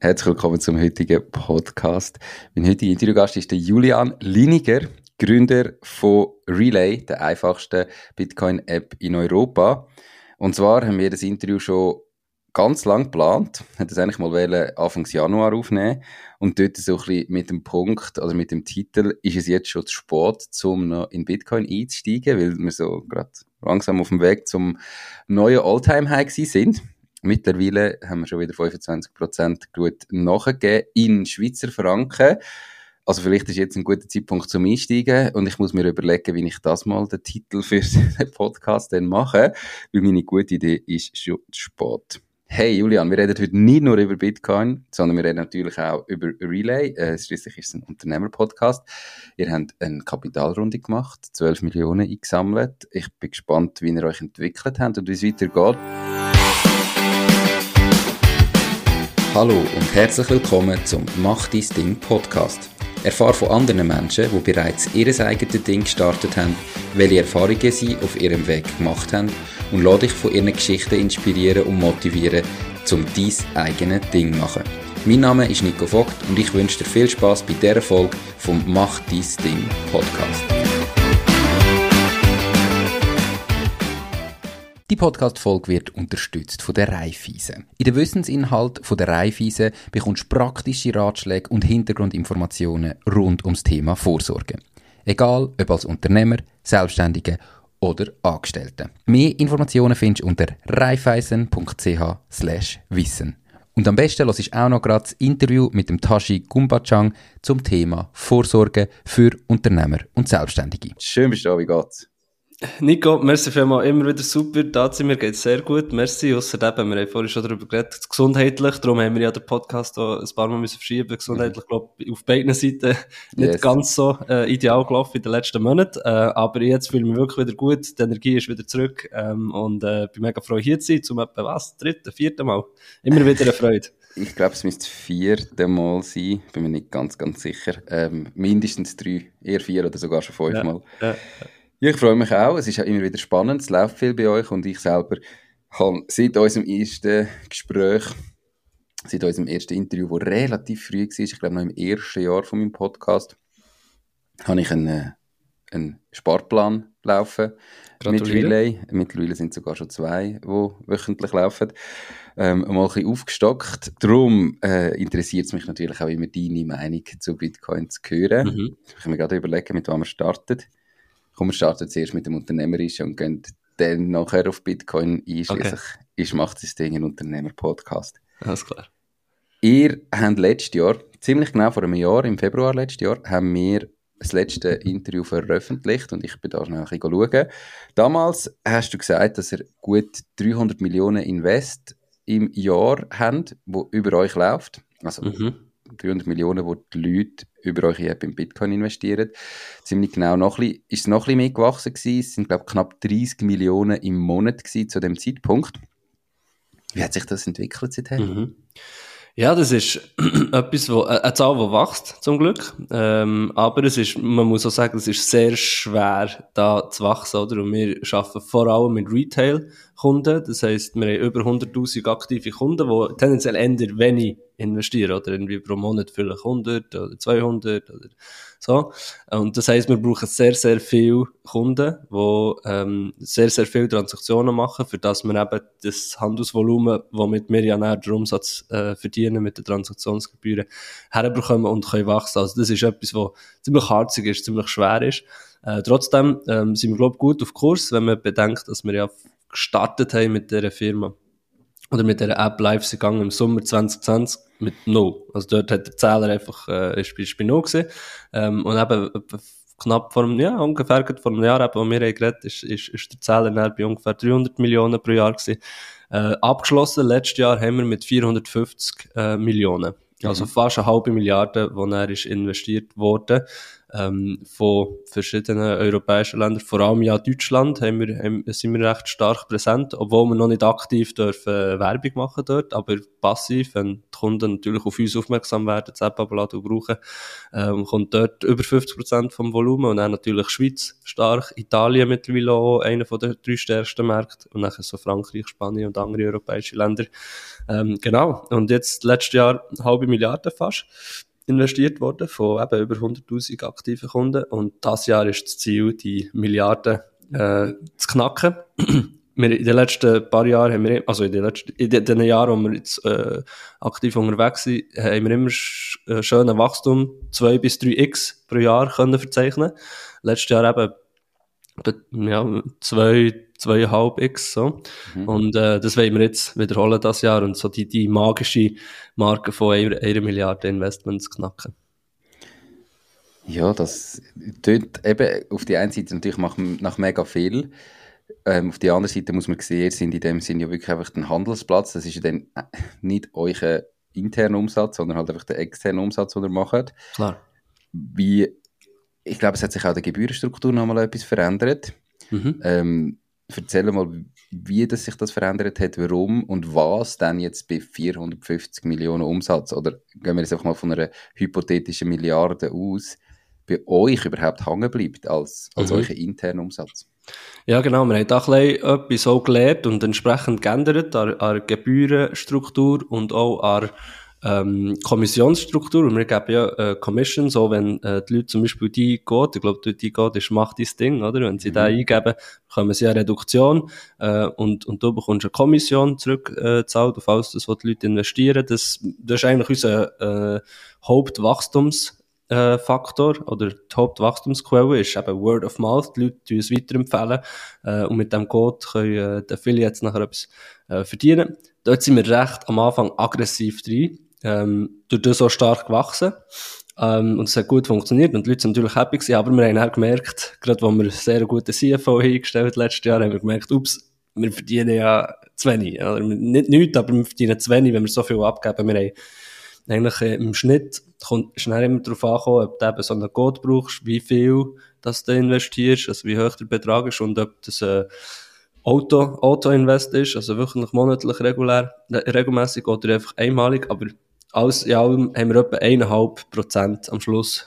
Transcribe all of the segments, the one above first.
Herzlich willkommen zum heutigen Podcast. Mein heutiger Interviewgast ist der Julian Liniger, Gründer von Relay, der einfachsten Bitcoin-App in Europa. Und zwar haben wir das Interview schon ganz lang geplant, haben das eigentlich mal Anfang Januar aufnehmen und dort so ein bisschen mit dem Punkt, also mit dem Titel, ist es jetzt schon zu spät, um noch in Bitcoin einzusteigen, weil wir so gerade langsam auf dem Weg zum neuen All-Time-High sind. Mittlerweile haben wir schon wieder 25% gut nachgegeben in Schweizer Franken. Also vielleicht ist jetzt ein guter Zeitpunkt zum Einsteigen und ich muss mir überlegen, wie ich das mal den Titel für den Podcast dann mache, weil meine gute Idee ist schon zu spät. Hey Julian, wir reden heute nicht nur über Bitcoin, sondern wir reden natürlich auch über Relay. Schliesslich ist es ein Unternehmer-Podcast. Ihr habt eine Kapitalrunde gemacht, 12 Millionen eingesammelt. Ich bin gespannt, wie ihr euch entwickelt habt und wie es weitergeht. Hallo und herzlich willkommen zum Mach dein Ding Podcast. Erfahre von anderen Menschen, die bereits ihr eigenes Ding gestartet haben, welche Erfahrungen sie auf ihrem Weg gemacht haben und lass dich von ihren Geschichten inspirieren und motivieren, um dein eigenes Ding zu machen. Mein Name ist Nico Vogt und ich wünsche dir viel Spass bei dieser Folge vom Mach dein Ding Podcast. Die Podcast-Folge wird unterstützt von der Raiffeisen. In den Wissensinhalt von der Raiffeisen bekommst du praktische Ratschläge und Hintergrundinformationen rund ums Thema Vorsorge. Egal, ob als Unternehmer, Selbstständiger oder Angestellter. Mehr Informationen findest du unter raiffeisen.ch/wissen. Und am besten hörst du auch noch gerade das Interview mit dem Tashi Gumbachang zum Thema Vorsorge für Unternehmer und Selbstständige. Schön bist du da, wie geht's? Nico, merci vielmals, immer wieder super, da sind wir, geht's sehr gut, merci, außerdem, wir haben vorhin schon darüber geredet, gesundheitlich, darum haben wir ja den Podcast auch ein paar Mal müssen verschieben, gesundheitlich, glaube ich, auf beiden Seiten nicht ganz so ideal gelaufen in den letzten Monaten, aber jetzt fühle ich mich wirklich wieder gut, die Energie ist wieder zurück und bin mega froh hier zu sein, zum etwa vierten Mal, immer wieder eine Freude. Ich glaube, es müsste das 4. Mal sein, bin mir nicht ganz sicher, mindestens 3, eher 4 oder sogar schon 5 Mal. Ja. Ja, ich freue mich auch. Es ist ja immer wieder spannend. Es läuft viel bei euch und ich selber habe seit unserem ersten Gespräch, seit unserem ersten Interview, das relativ früh war, ich glaube noch im ersten Jahr von meinem Podcast, habe ich einen Sparplan laufen mit Relay. Mittlerweile sind es sogar schon 2, die wöchentlich laufen. Mal ein bisschen aufgestockt. Darum interessiert es mich natürlich auch immer, deine Meinung zu Bitcoin zu hören. Ich kann mir gerade überlegen, mit wem wir starten. Komm, wir starten zuerst mit dem Unternehmerischen und gehen dann nachher auf Bitcoin ein. Schliesslich macht das Ding ein Unternehmer-Podcast. Alles klar. Ihr habt letztes Jahr, ziemlich genau vor einem Jahr, im Februar letztes Jahr, haben wir das letzte Interview veröffentlicht und ich bin da schnell ein bisschen schauen. Damals hast du gesagt, dass ihr gut 300 Millionen Invest im Jahr habt, wo über euch läuft. Also 300 Millionen, wo die Leute über eure App in Bitcoin investieren. Ziemlich genau ist es noch ein bisschen mehr gewachsen gewesen. Es sind, glaube ich, knapp 30 Millionen im Monat gewesen zu dem Zeitpunkt. Wie hat sich das entwickelt seitdem? Ja, das ist etwas, eine Zahl, die wächst, zum Glück. Aber man muss auch sagen, es ist sehr schwer, da zu wachsen, oder? Und wir arbeiten vor allem mit Retail-Kunden. Das heisst, wir haben über 100.000 aktive Kunden, die tendenziell eher wenig investieren, oder? Irgendwie pro Monat vielleicht 100 oder 200 oder so. Und das heisst, wir brauchen sehr, sehr viele Kunden, die sehr, sehr viele Transaktionen machen, für das wir eben das Handelsvolumen, womit wir ja näher den Umsatz verdienen mit den Transaktionsgebühren, herbekommen und können wachsen. Also das ist etwas, was ziemlich harzig ist, ziemlich schwer ist. Trotzdem sind wir, glaube ich, gut auf Kurs, wenn man bedenkt, dass wir ja gestartet haben mit dieser Firma oder mit dieser App live gegangen im Sommer 2020 mit 0. Also dort hat der Zähler einfach, ist bei 0 gewesen. Und eben knapp ungefähr vor einem Jahr, eben, wo wir haben geredet, ist der Zähler bei ungefähr 300 Millionen pro Jahr gewesen. Abgeschlossen, letztes Jahr haben wir mit 450 Millionen. Also fast 500 Milliarden, die dann ist investiert worden. von verschiedenen europäischen Ländern, vor allem ja Deutschland, sind wir recht stark präsent, obwohl wir noch nicht aktiv dürfen Werbung machen dort, aber passiv, wenn die Kunden natürlich auf uns aufmerksam werden, das App-Abladen brauchen, kommt dort über 50% vom Volumen und dann natürlich Schweiz stark, Italien mittlerweile auch einer von den 3 stärksten Märkten und dann so Frankreich, Spanien und andere europäische Länder. Genau, und jetzt letztes Jahr 500 Milliarden fast investiert worden von eben über 100'000 aktiven Kunden und das Jahr ist das Ziel, die Milliarden zu knacken. Wir in den letzten paar Jahren haben wir, also in den Jahren, wo wir jetzt aktiv unterwegs sind, haben wir immer schönen Wachstum, 2 bis 3x pro Jahr können verzeichnen. Letztes Jahr eben ja, 2,5x so. Und das wollen wir jetzt wiederholen das Jahr und so die magische Marke von 1 Milliarde Investments knacken. Ja, das tönt eben auf die einen Seite natürlich nach mega viel. Auf die andere Seite muss man sehen, ihr sind in dem Sinne ja wirklich einfach ein Handelsplatz. Das ist ja dann nicht euer interner Umsatz, sondern halt einfach der externe Umsatz, den ihr macht. Klar. Ich glaube, es hat sich auch die Gebührenstruktur noch mal etwas verändert. Erzähl mal, wie das sich das verändert hat, warum und was dann jetzt bei 450 Millionen Umsatz, oder gehen wir jetzt einfach mal von einer hypothetischen Milliarde aus, bei euch überhaupt hängen bleibt als euer interner Umsatz. Ja, genau. Wir haben da ein bisschen etwas auch gelernt und entsprechend geändert an der Gebührenstruktur und auch an Kommissionsstruktur. Und wir geben ja Commission, so wenn die Leute zum Beispiel die Code, ich glaube, die Code ist «Mach dein Ding», oder? Wenn sie da eingeben, bekommen sie eine Reduktion und du bekommst eine Kommission zurückgezahlt auf alles das, was die Leute investieren. Das ist eigentlich unser Hauptwachstumsfaktor oder die Hauptwachstumsquelle ist eben Word of Mouth. Die Leute tun es weiterempfehlen und mit dem Code können die Affiliates nachher etwas verdienen. Dort sind wir recht am Anfang aggressiv drin, durch das so stark gewachsen und es hat gut funktioniert und die Leute sind natürlich happy gewesen, aber wir haben auch gemerkt, gerade wo wir einen sehr guten CFO eingestellt letztes Jahr, haben wir gemerkt, wir verdienen ja zu wenig. Oder? Nicht nichts, aber wir verdienen zu wenig, wenn wir so viel abgeben. Wir haben eigentlich im Schnitt kommt schnell immer darauf ankommen, ob du eben so einen Code brauchst, wie viel das du investierst, also wie hoch der Betrag ist und ob das Auto-Invest ist, also wirklich monatlich regelmäßig oder einfach einmalig, aber alles in allem haben wir etwa 1,5% am Schluss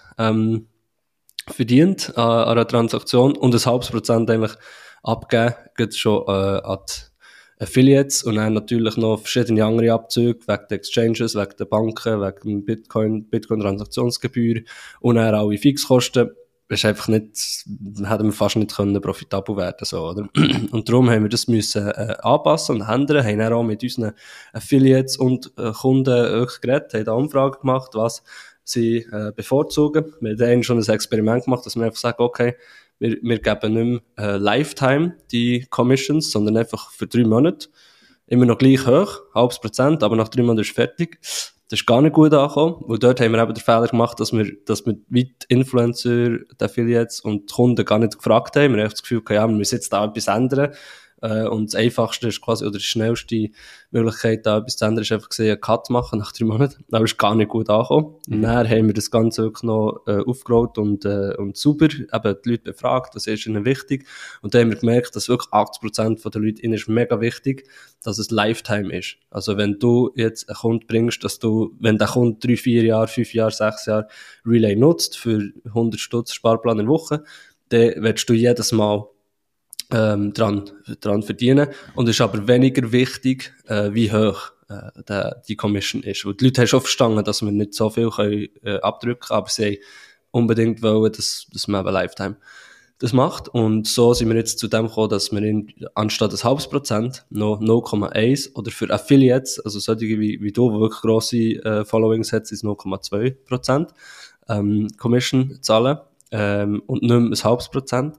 verdient an einer Transaktion und 0,5% eigentlich abgeben, geht schon an die Affiliates und dann natürlich noch verschiedene andere Abzüge wegen der Exchanges, wegen der Banken, wegen Bitcoin-Transaktionsgebühr und dann alle Fixkosten. Das ist einfach nicht, hätten wir fast nicht können profitabel werden, so, oder? Und darum haben wir das müssen, anpassen und ändern, haben dann auch mit unseren Affiliates und Kunden geredet, haben da Umfragen gemacht, was sie bevorzugen. Wir haben dann schon ein Experiment gemacht, dass wir einfach sagen, okay, wir geben nicht mehr Lifetime die Commissions, sondern einfach für 3 Monate. Immer noch gleich hoch, 0,5%, aber nach 3 Monaten ist fertig. Das ist gar nicht gut angekommen, weil dort haben wir eben den Fehler gemacht, dass wir wie die Influencer, die Affiliates und die Kunden gar nicht gefragt haben. Wir haben das Gefühl, okay, ja, wir müssen jetzt da etwas ändern. Und das Einfachste ist quasi, oder die schnellste Möglichkeit, da etwas zu ändern, ist einfach einen Cut machen nach 3 Monaten. Aber ist gar nicht gut angekommen. Und dann haben wir das Ganze wirklich noch aufgerollt und super, eben die Leute befragt, das ist ihnen wichtig. Und dann haben wir gemerkt, dass wirklich 80% der Leute, ihnen ist mega wichtig, dass es Lifetime ist. Also wenn du jetzt einen Kunden bringst, wenn der Kunde 3, 4 Jahre, 5 Jahre, 6 Jahre Relay nutzt, für 100 Stutz Sparplan in der Woche, dann willst du jedes Mal dran verdienen. Und es ist aber weniger wichtig, wie hoch die Commission ist. Und die Leute haben schon verstanden, dass wir nicht so viel können, abdrücken können, aber sie haben unbedingt wollen, dass man eben Lifetime das macht. Und so sind wir jetzt zu dem gekommen, dass wir anstatt 0,5% noch 0,1 oder für Affiliates, also solche wie du, die wirklich grosse Followings hat, ist 0,2% Commission zahlen und nicht mehr 0,5%.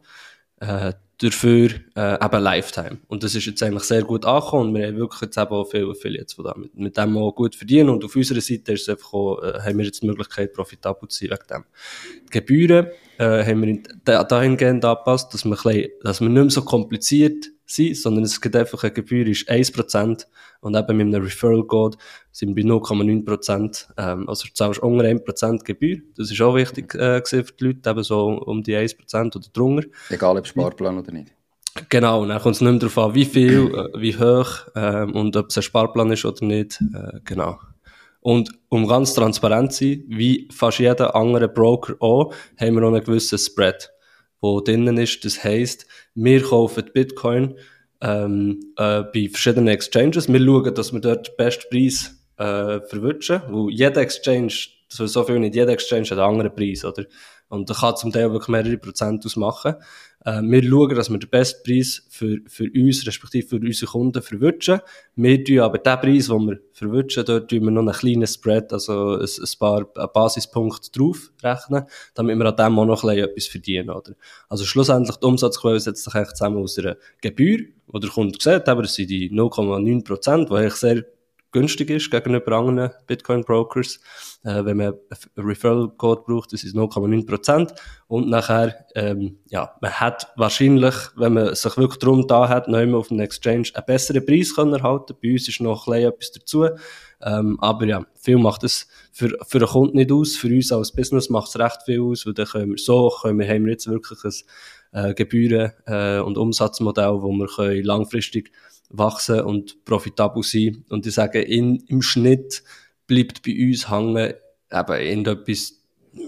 Dafür eben Lifetime. Und das ist jetzt eigentlich sehr gut angekommen und wir haben wirklich jetzt eben auch viele Affiliates, die mit dem auch gut verdienen und auf unserer Seite ist es einfach auch, haben wir jetzt die Möglichkeit, profitabel zu sein wegen dem. Die Gebühren haben wir dahingehend angepasst, dass wir nicht mehr so kompliziert sein, sondern es gibt einfach eine Gebühr, ist 1%. Und eben mit einem Referral-Code sind wir bei 0,9%. Also du zahlst unter 1% Gebühr. Das ist auch wichtig gewesen für die Leute, eben so um die 1% oder drunter. Egal ob Sparplan oder nicht. Genau, und dann kommt es nicht mehr darauf an, wie viel, wie hoch und ob es ein Sparplan ist oder nicht. Genau. Und um ganz transparent zu sein, wie fast jeder andere Broker auch, haben wir auch einen gewissen Spread, der drinnen ist. Das heisst, wir kaufen Bitcoin bei verschiedenen Exchanges. Wir schauen, dass wir dort den besten Preis verwutschen, weil jeder Exchange, so viel nicht, jeder Exchange hat einen anderen Preis, oder? Und da kann zum Teil wirklich mehrere Prozent ausmachen. Wir schauen, dass wir den besten Preis für uns, respektive für unsere Kunden verwutschen. Wir tun aber den Preis, den wir verwutschen, dort tun wir noch einen kleinen Spread, also ein paar Basispunkte drauf rechnen, damit wir an dem auch noch ein bisschen etwas verdienen, oder? Also schlussendlich, die Umsatzquelle setzt sich eigentlich zusammen aus einer Gebühr, die der Kunde sieht, aber das sind die 0,9%, die eigentlich sehr günstig ist gegenüber anderen Bitcoin-Brokers. Wenn man einen Referral-Code braucht, das ist 0,9%. Und nachher, man hat wahrscheinlich, wenn man sich wirklich darum da hat, noch immer auf dem Exchange einen besseren Preis können erhalten. Bei uns ist noch ein bisschen etwas dazu. Aber ja, viel macht es für den Kunden nicht aus. Für uns als Business macht es recht viel aus, weil dann haben wir jetzt wirklich ein Gebühren- und Umsatzmodell, wo wir langfristig wachsen und profitabel sein. Und ich sage, im Schnitt bleibt bei uns hängen eben irgendetwas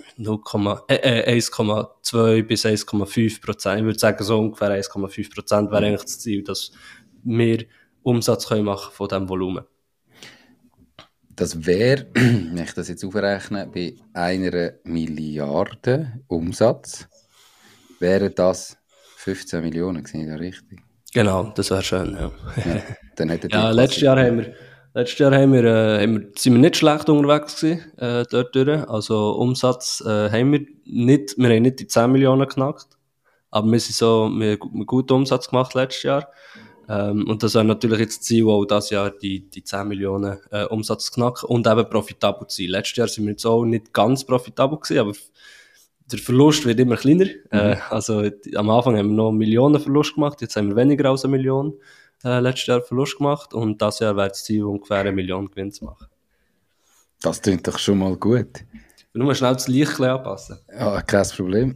1,2 bis 1,5%. Ich würde sagen, so ungefähr 1,5% wäre eigentlich das Ziel, dass wir Umsatz können machen von diesem Volumen. Das wäre, wenn ich das jetzt aufrechne, bei 1 Milliarde Umsatz, wäre das 15 Millionen, sehe ich da richtig? Genau, das wäre schön, ja. Dann hättet ja, letztes Jahr sind wir nicht schlecht unterwegs gewesen, dort durch. Also Umsatz haben wir haben nicht die 10 Millionen geknackt, aber wir haben guten Umsatz gemacht letztes Jahr. Und das wäre natürlich jetzt das Ziel, auch dieses Jahr die 10 Millionen Umsatz zu knacken und eben profitabel zu sein. Letztes Jahr sind wir jetzt auch nicht ganz profitabel gewesen, aber der Verlust wird immer kleiner. Also am Anfang haben wir noch Millionen Verlust gemacht, jetzt haben wir weniger als 1 Million letztes Jahr Verlust gemacht und dieses Jahr wäre das Ziel, ungefähr 1 Million Gewinn zu machen. Das klingt doch schon mal gut. Nur schnell das Licht anpassen. Ja, kein Problem.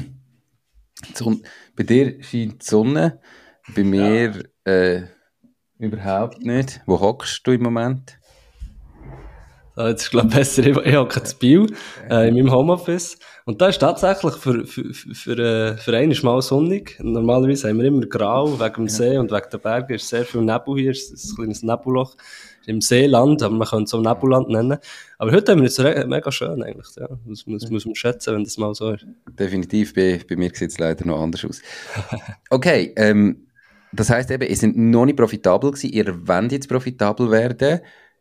Bei dir scheint die Sonne, bei mir überhaupt nicht. Wo hockst du im Moment? Jetzt ist, glaube ich, besser, ich hocke zu Biel, in meinem Homeoffice. Und da ist tatsächlich für einen mal sonnig. Normalerweise haben wir immer grau, wegen dem See und wegen der Berge ist sehr viel Nebel hier, es ist ein kleines Nebelloch. Im Seeland, aber man könnte es auch Nebelland nennen. Aber heute haben wir es mega schön eigentlich, ja. Das muss man schätzen, wenn das mal so ist. Definitiv, bei mir sieht es leider noch anders aus. Okay, das heisst eben, ihr seid noch nicht profitabel gewesen, ihr wollt jetzt profitabel werden,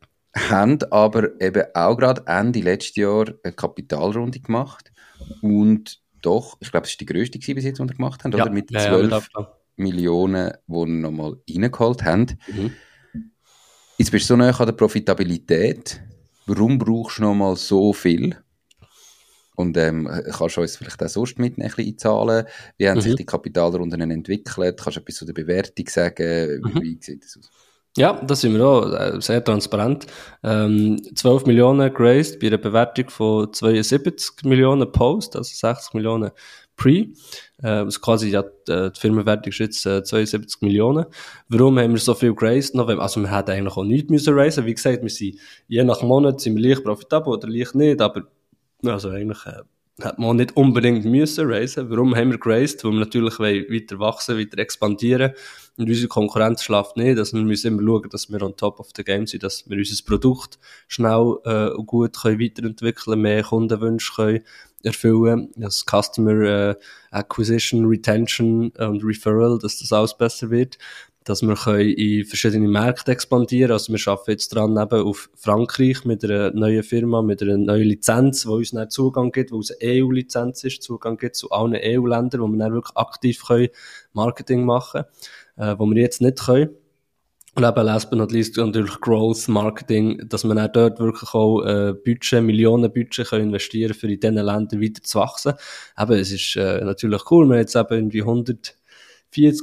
habt aber eben auch gerade Ende letztes Jahr eine Kapitalrunde gemacht und doch, ich glaube, das war die grösste bis jetzt, die ihr gemacht habt, ja, oder? Mit 12 Millionen, die ihr nochmal reingeholt habt. Mhm. Jetzt bist du so nah an der Profitabilität. Warum brauchst du nochmal so viel? Und kannst du uns vielleicht auch sonst mit ein bisschen einzahlen? Wie haben sich die Kapitalrunden entwickelt? Kannst du etwas zu der Bewertung sagen? Wie sieht das aus? Ja, das sind wir auch sehr transparent. 12 Millionen geraced bei einer Bewertung von 72 Millionen Post, also 60 Millionen Pre. Also quasi, ja, die Firmenwertung ist jetzt 72 Millionen. Warum haben wir so viel geraced? Also wir hätten eigentlich auch nichts müssen raisen. Wie gesagt, wir sind je nach Monat sind wir leicht profitabel oder leicht nicht, aber also eigentlich hat man auch nicht unbedingt müssen raisen. Warum haben wir geraced? Weil wir natürlich weiter wachsen, weiter expandieren. Und unsere Konkurrenz schläft nicht. Also wir müssen immer schauen, dass wir on top of the game sind, dass wir unser Produkt schnell und gut können weiterentwickeln, mehr Kundenwünsche können erfüllen, das Customer Acquisition, Retention und Referral, dass das alles besser wird, dass wir können in verschiedene Märkte expandieren. Also wir arbeiten jetzt dran eben auf Frankreich mit einer neuen Firma, mit einer neuen Lizenz, die uns dann Zugang gibt, wo es eine EU-Lizenz ist, Zugang gibt zu allen EU-Ländern, wo wir dann wirklich aktiv können Marketing machen können, wo wir jetzt nicht können. Und eben last but not least natürlich Growth, Marketing, dass man auch dort wirklich auch Millionenbudget können investieren für in diesen Ländern weiter zu wachsen. Eben, es ist natürlich cool, wir haben jetzt eben irgendwie 140,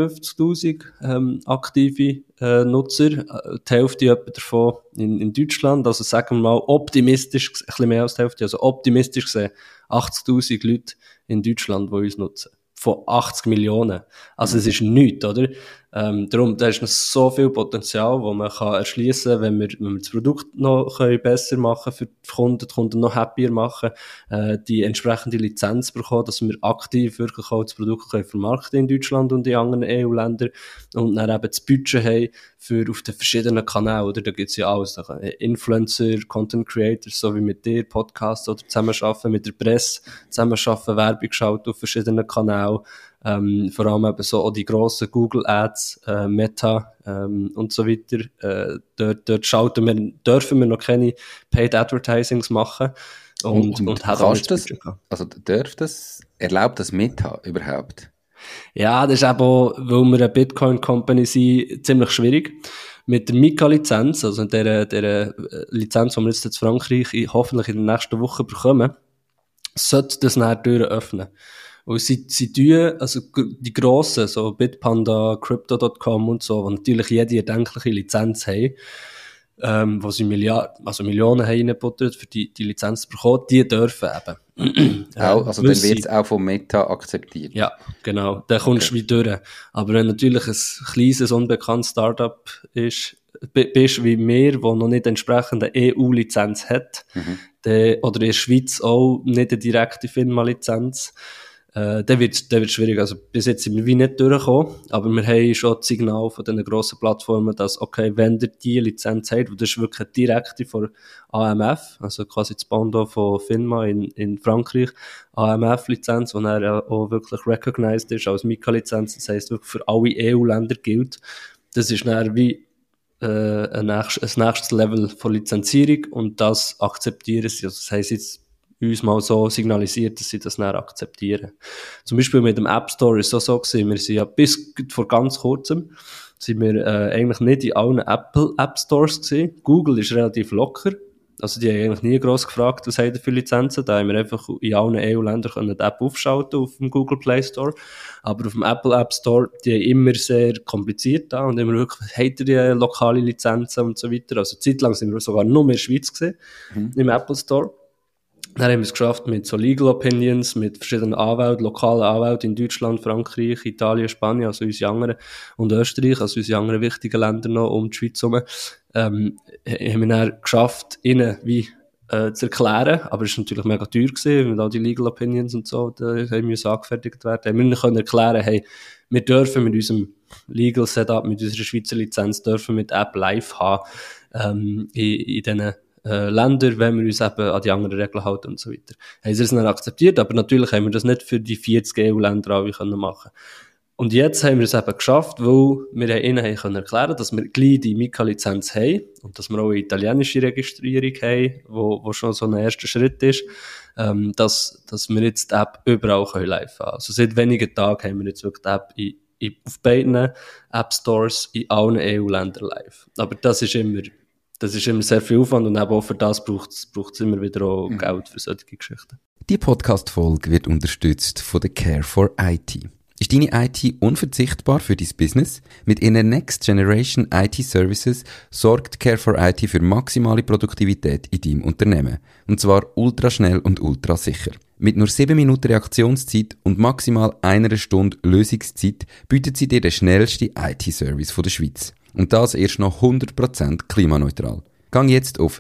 150.000 aktive Nutzer, die Hälfte etwa davon in Deutschland, also sagen wir mal optimistisch, ein bisschen mehr als die Hälfte, also optimistisch gesehen 80.000 Leute in Deutschland, die uns nutzen. Von 80 Millionen. Also es ist nichts, oder? Darum, da ist noch so viel Potenzial, das man kann erschliessen kann, wenn wir das Produkt noch besser machen für die Kunden noch happier machen, die entsprechende Lizenz bekommen, dass wir aktiv wirklich auch das Produkt vermarkten in Deutschland und in anderen EU-Ländern und dann eben das Budget haben für auf den verschiedenen Kanälen, oder? Da gibt's ja alles. Influencer, Content Creators, so wie mit dir, Podcasts oder zusammenarbeiten mit der Presse, zusammenarbeiten, Werbung schalten auf verschiedenen Kanälen, vor allem eben so auch die grossen Google Ads, Meta und so weiter. Dort dürfen wir noch keine Paid Advertisings machen und hat auch nicht das Budget gehabt. Also erlaubt das Meta überhaupt? Ja, das ist eben auch, weil wir eine Bitcoin-Company sind, ziemlich schwierig. Mit der Mika-Lizenz, also der Lizenz, die wir jetzt in Frankreich hoffentlich in der nächsten Woche bekommen, sollte das nachher Türen öffnen. Und sie tun, also die grossen, so Bitpanda, Crypto.com und so, die natürlich jede erdenkliche Lizenz haben, wo sie Millionen haben reingebuttert, für die Lizenz zu bekommen, die dürfen eben. Also dann wird es auch vom Meta akzeptiert. Ja, genau. Dann kommst du wie durch. Aber wenn natürlich ein kleines, unbekanntes Startup bist wie wir, wo noch nicht entsprechende EU-Lizenz hat, oder in der Schweiz auch nicht eine direkte Firma-Lizenz, dann wird schwierig. Also bis jetzt sind wir wie nicht durchgekommen, aber wir haben schon das Signal von diesen grossen Plattformen, dass, okay, wenn ihr die Lizenz habt, und das ist wirklich eine direkte von AMF, also quasi das Bando von FINMA in Frankreich, AMF-Lizenz, die dann auch wirklich recognized ist als Mika-Lizenz, das heisst wirklich für alle EU-Länder gilt. Das ist dann wie ein nächstes Level von Lizenzierung und das akzeptieren sie. Also das heisst jetzt uns mal so signalisiert, dass sie das dann akzeptieren. Zum Beispiel mit dem App Store ist es so gewesen, wir sind ja bis vor ganz kurzem sind wir eigentlich nicht in allen Apple App Stores gewesen. Google ist relativ locker. Also die haben eigentlich nie gross gefragt, was habt ihr für Lizenzen. Da haben wir einfach in allen EU-Ländern die App aufschalten auf dem Google Play Store. Aber auf dem Apple App Store, die haben immer sehr kompliziert da und immer wirklich, habt ihr die lokale Lizenzen und so weiter. Also zeitlang sind wir sogar nur in der Schweiz gewesen, im Apple Store. Dann haben wir es geschafft mit so Legal Opinions, mit verschiedenen Anwälten, lokalen Anwälten in Deutschland, Frankreich, Italien, Spanien, also unsere anderen, und Österreich, also unsere anderen wichtigen Länder noch um die Schweiz herum, haben wir dann geschafft, ihnen wie zu erklären, aber es war natürlich mega teuer gewesen, mit all die Legal Opinions und so, da müssen angefertigt werden. Haben wir können erklären, hey, wir dürfen mit unserem Legal Setup, mit unserer Schweizer Lizenz, dürfen mit App live haben, in diesen Länder, wenn wir uns eben an die anderen Regeln halten und so weiter. Haben sie es dann akzeptiert, aber natürlich haben wir das nicht für die 40 EU-Länder alle können machen. Und jetzt haben wir es eben geschafft, weil wir ihnen können erklären, dass wir gleich die Mika-Lizenz haben und dass wir auch eine italienische Registrierung haben, wo schon so ein erster Schritt ist, dass wir jetzt die App überall live haben. Also seit wenigen Tagen haben wir jetzt wirklich die App auf beiden App Stores in allen EU-Ländern live. Aber das ist immer sehr viel Aufwand und eben auch für das braucht es immer wieder auch Geld für solche Geschichten. Die Podcast-Folge wird unterstützt von der Care for IT. Ist deine IT unverzichtbar für dein Business? Mit ihren Next Generation IT Services sorgt Care for IT für maximale Produktivität in deinem Unternehmen. Und zwar ultraschnell und ultrasicher. Mit nur 7 Minuten Reaktionszeit und maximal 1 Stunde Lösungszeit bietet sie dir den schnellsten IT-Service der Schweiz. Und das erst noch 100% klimaneutral. Gang jetzt auf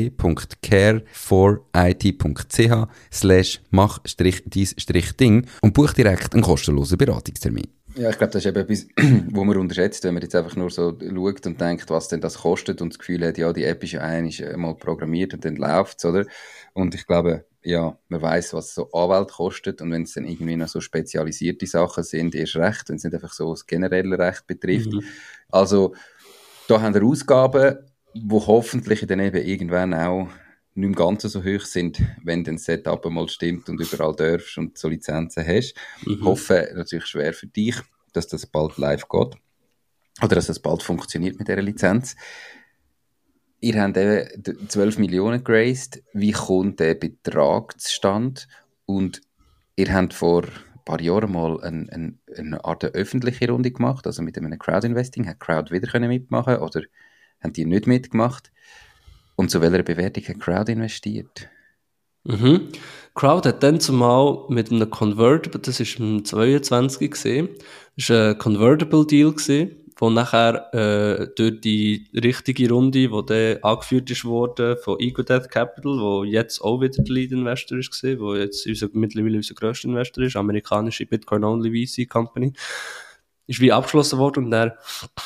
www.careforit.ch/mach-dein-Ding und buch direkt einen kostenlosen Beratungstermin. Ja, ich glaube, das ist eben etwas, wo man unterschätzt, wenn man jetzt einfach nur so schaut und denkt, was denn das kostet und das Gefühl hat, ja, die App ist ja einmal programmiert und dann läuft's, oder? Und ich glaube, ja, man weiss, was so Anwalt kostet und wenn es dann irgendwie noch so spezialisierte Sachen sind, erst recht, wenn es nicht einfach so das generelle Recht betrifft. Also, da haben wir Ausgaben, die hoffentlich dann eben irgendwann auch nicht im Ganzen so hoch sind, wenn dann das Setup mal stimmt und überall darfst und so Lizenzen hast. Ich hoffe natürlich schwer für dich, dass das bald live geht oder dass das bald funktioniert mit dieser Lizenz. Ihr habt eben 12 Millionen geraced. Wie kommt der Betrag zustande? Und ihr habt vor ein paar Jahren mal eine Art öffentliche Runde gemacht, also mit einem Crowd-Investing, hat Crowd wieder können mitmachen oder haben die nicht mitgemacht? Und zu welcher Bewertung hat Crowd investiert? Mhm. Crowd hat dann zumal mit einem Convertible, das war im 22 gesehen, das war ein Convertible Deal gesehen, wo nachher durch die richtige Runde, die dann angeführt ist worden von Ecodeath Capital, wo jetzt auch wieder der Lead Investor ist gesehen, wo jetzt mittlerweile unser grösster Investor ist, amerikanische Bitcoin-Only VC Company, ist wie abgeschlossen worden und dann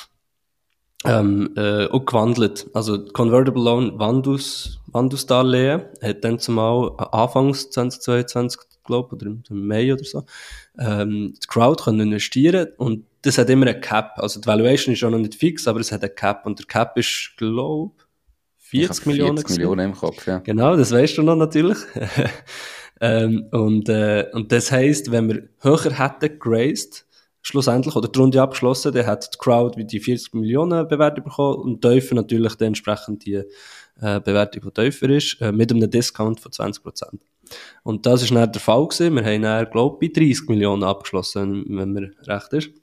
auch gewandelt. Also Convertible Loan Wandusdarlehen hat dann zumal Anfangs 2022, glaube oder im Mai oder so, die Crowd können investieren und das hat immer einen Cap. Also die Valuation ist auch noch nicht fix, aber es hat einen Cap und der Cap ist, glaube 40 Millionen. 40 Millionen im Kopf, ja. Genau, das weißt du noch natürlich. Und das heisst, wenn wir höher hätten geraced, schlussendlich, oder die Runde abgeschlossen, dann hat die Crowd wie die 40 Millionen Bewertung bekommen und tiefer natürlich dann entsprechend die Bewertung, die tiefer ist, mit einem Discount von 20%. Und das ist dann der Fall gewesen. Wir haben dann, glaube ich, bei 30 Millionen abgeschlossen, wenn mir recht ist.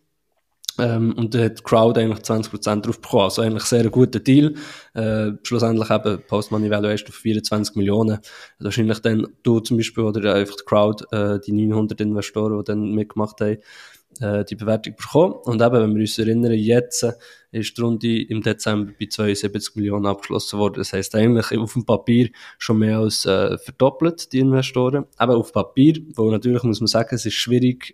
Und da hat die Crowd eigentlich 20% drauf bekommen. Also eigentlich sehr ein guter Deal. Schlussendlich eben Post-Money Valuation auf 24 Millionen. Wahrscheinlich dann du zum Beispiel oder einfach die Crowd, die 900 Investoren, die dann mitgemacht haben, die Bewertung bekommen. Und eben, wenn wir uns erinnern, jetzt ist die Runde im Dezember bei 72 Millionen abgeschlossen worden. Das heisst eigentlich auf dem Papier schon mehr als verdoppelt, die Investoren. Eben auf Papier, wo natürlich muss man sagen, es ist schwierig,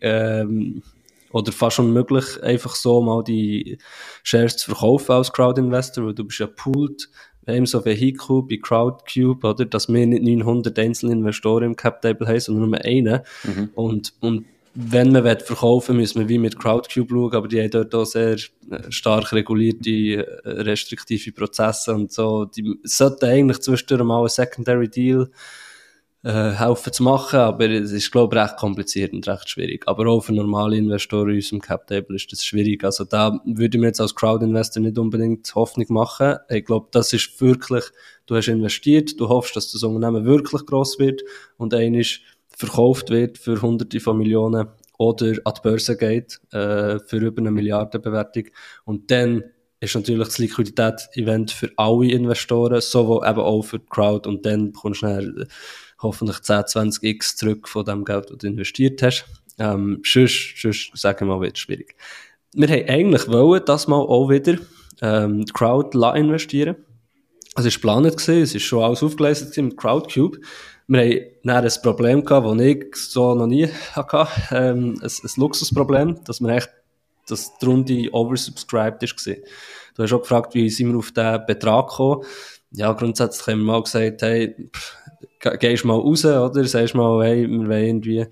oder fast unmöglich, einfach so mal die Shares zu verkaufen als Crowd-Investor, weil du bist ja pooled, wir haben so Vehikel bei Crowdcube, oder, dass wir nicht 900 einzelne Investoren im Cap-Table haben, sondern nur einen. Mhm. Und wenn man verkaufen will, müssen wir wie mit Crowdcube schauen, aber die haben dort auch sehr stark regulierte, restriktive Prozesse und so. Die sollten eigentlich zwischendurch mal einen Secondary Deal helfen zu machen, aber es ist, glaube ich, recht kompliziert und recht schwierig. Aber auch für normale Investoren in unserem Cap-Table ist das schwierig. Also da würde ich mir jetzt als Crowd-Investor nicht unbedingt Hoffnung machen. Ich glaube, das ist wirklich, du hast investiert, du hoffst, dass das Unternehmen wirklich gross wird und einiges verkauft wird für Hunderte von Millionen oder an die Börse geht für über 1 Milliarde Bewertung. Und dann ist natürlich das Liquidität-Event für alle Investoren, sowohl eben auch für die Crowd. Und dann bekommst du dann hoffentlich 10, 20x zurück von dem Geld, das du investiert hast. Sonst sagen wir mal, wird es schwierig. Wir haben eigentlich wollen, das mal auch wieder die Crowd investieren. Also es war geplant gewesen, es ist schon alles aufgeleistet mit Crowdcube. Wir haben dann ein Problem gehabt, das ich so noch nie hatte, ein Luxusproblem, dass die Runde oversubscribed war. Du hast auch gefragt, wie sind wir auf diesen Betrag gekommen. Ja, grundsätzlich haben wir mal gesagt, hey, gehst mal raus, oder? Sagst mal, hey, wir wollen irgendwie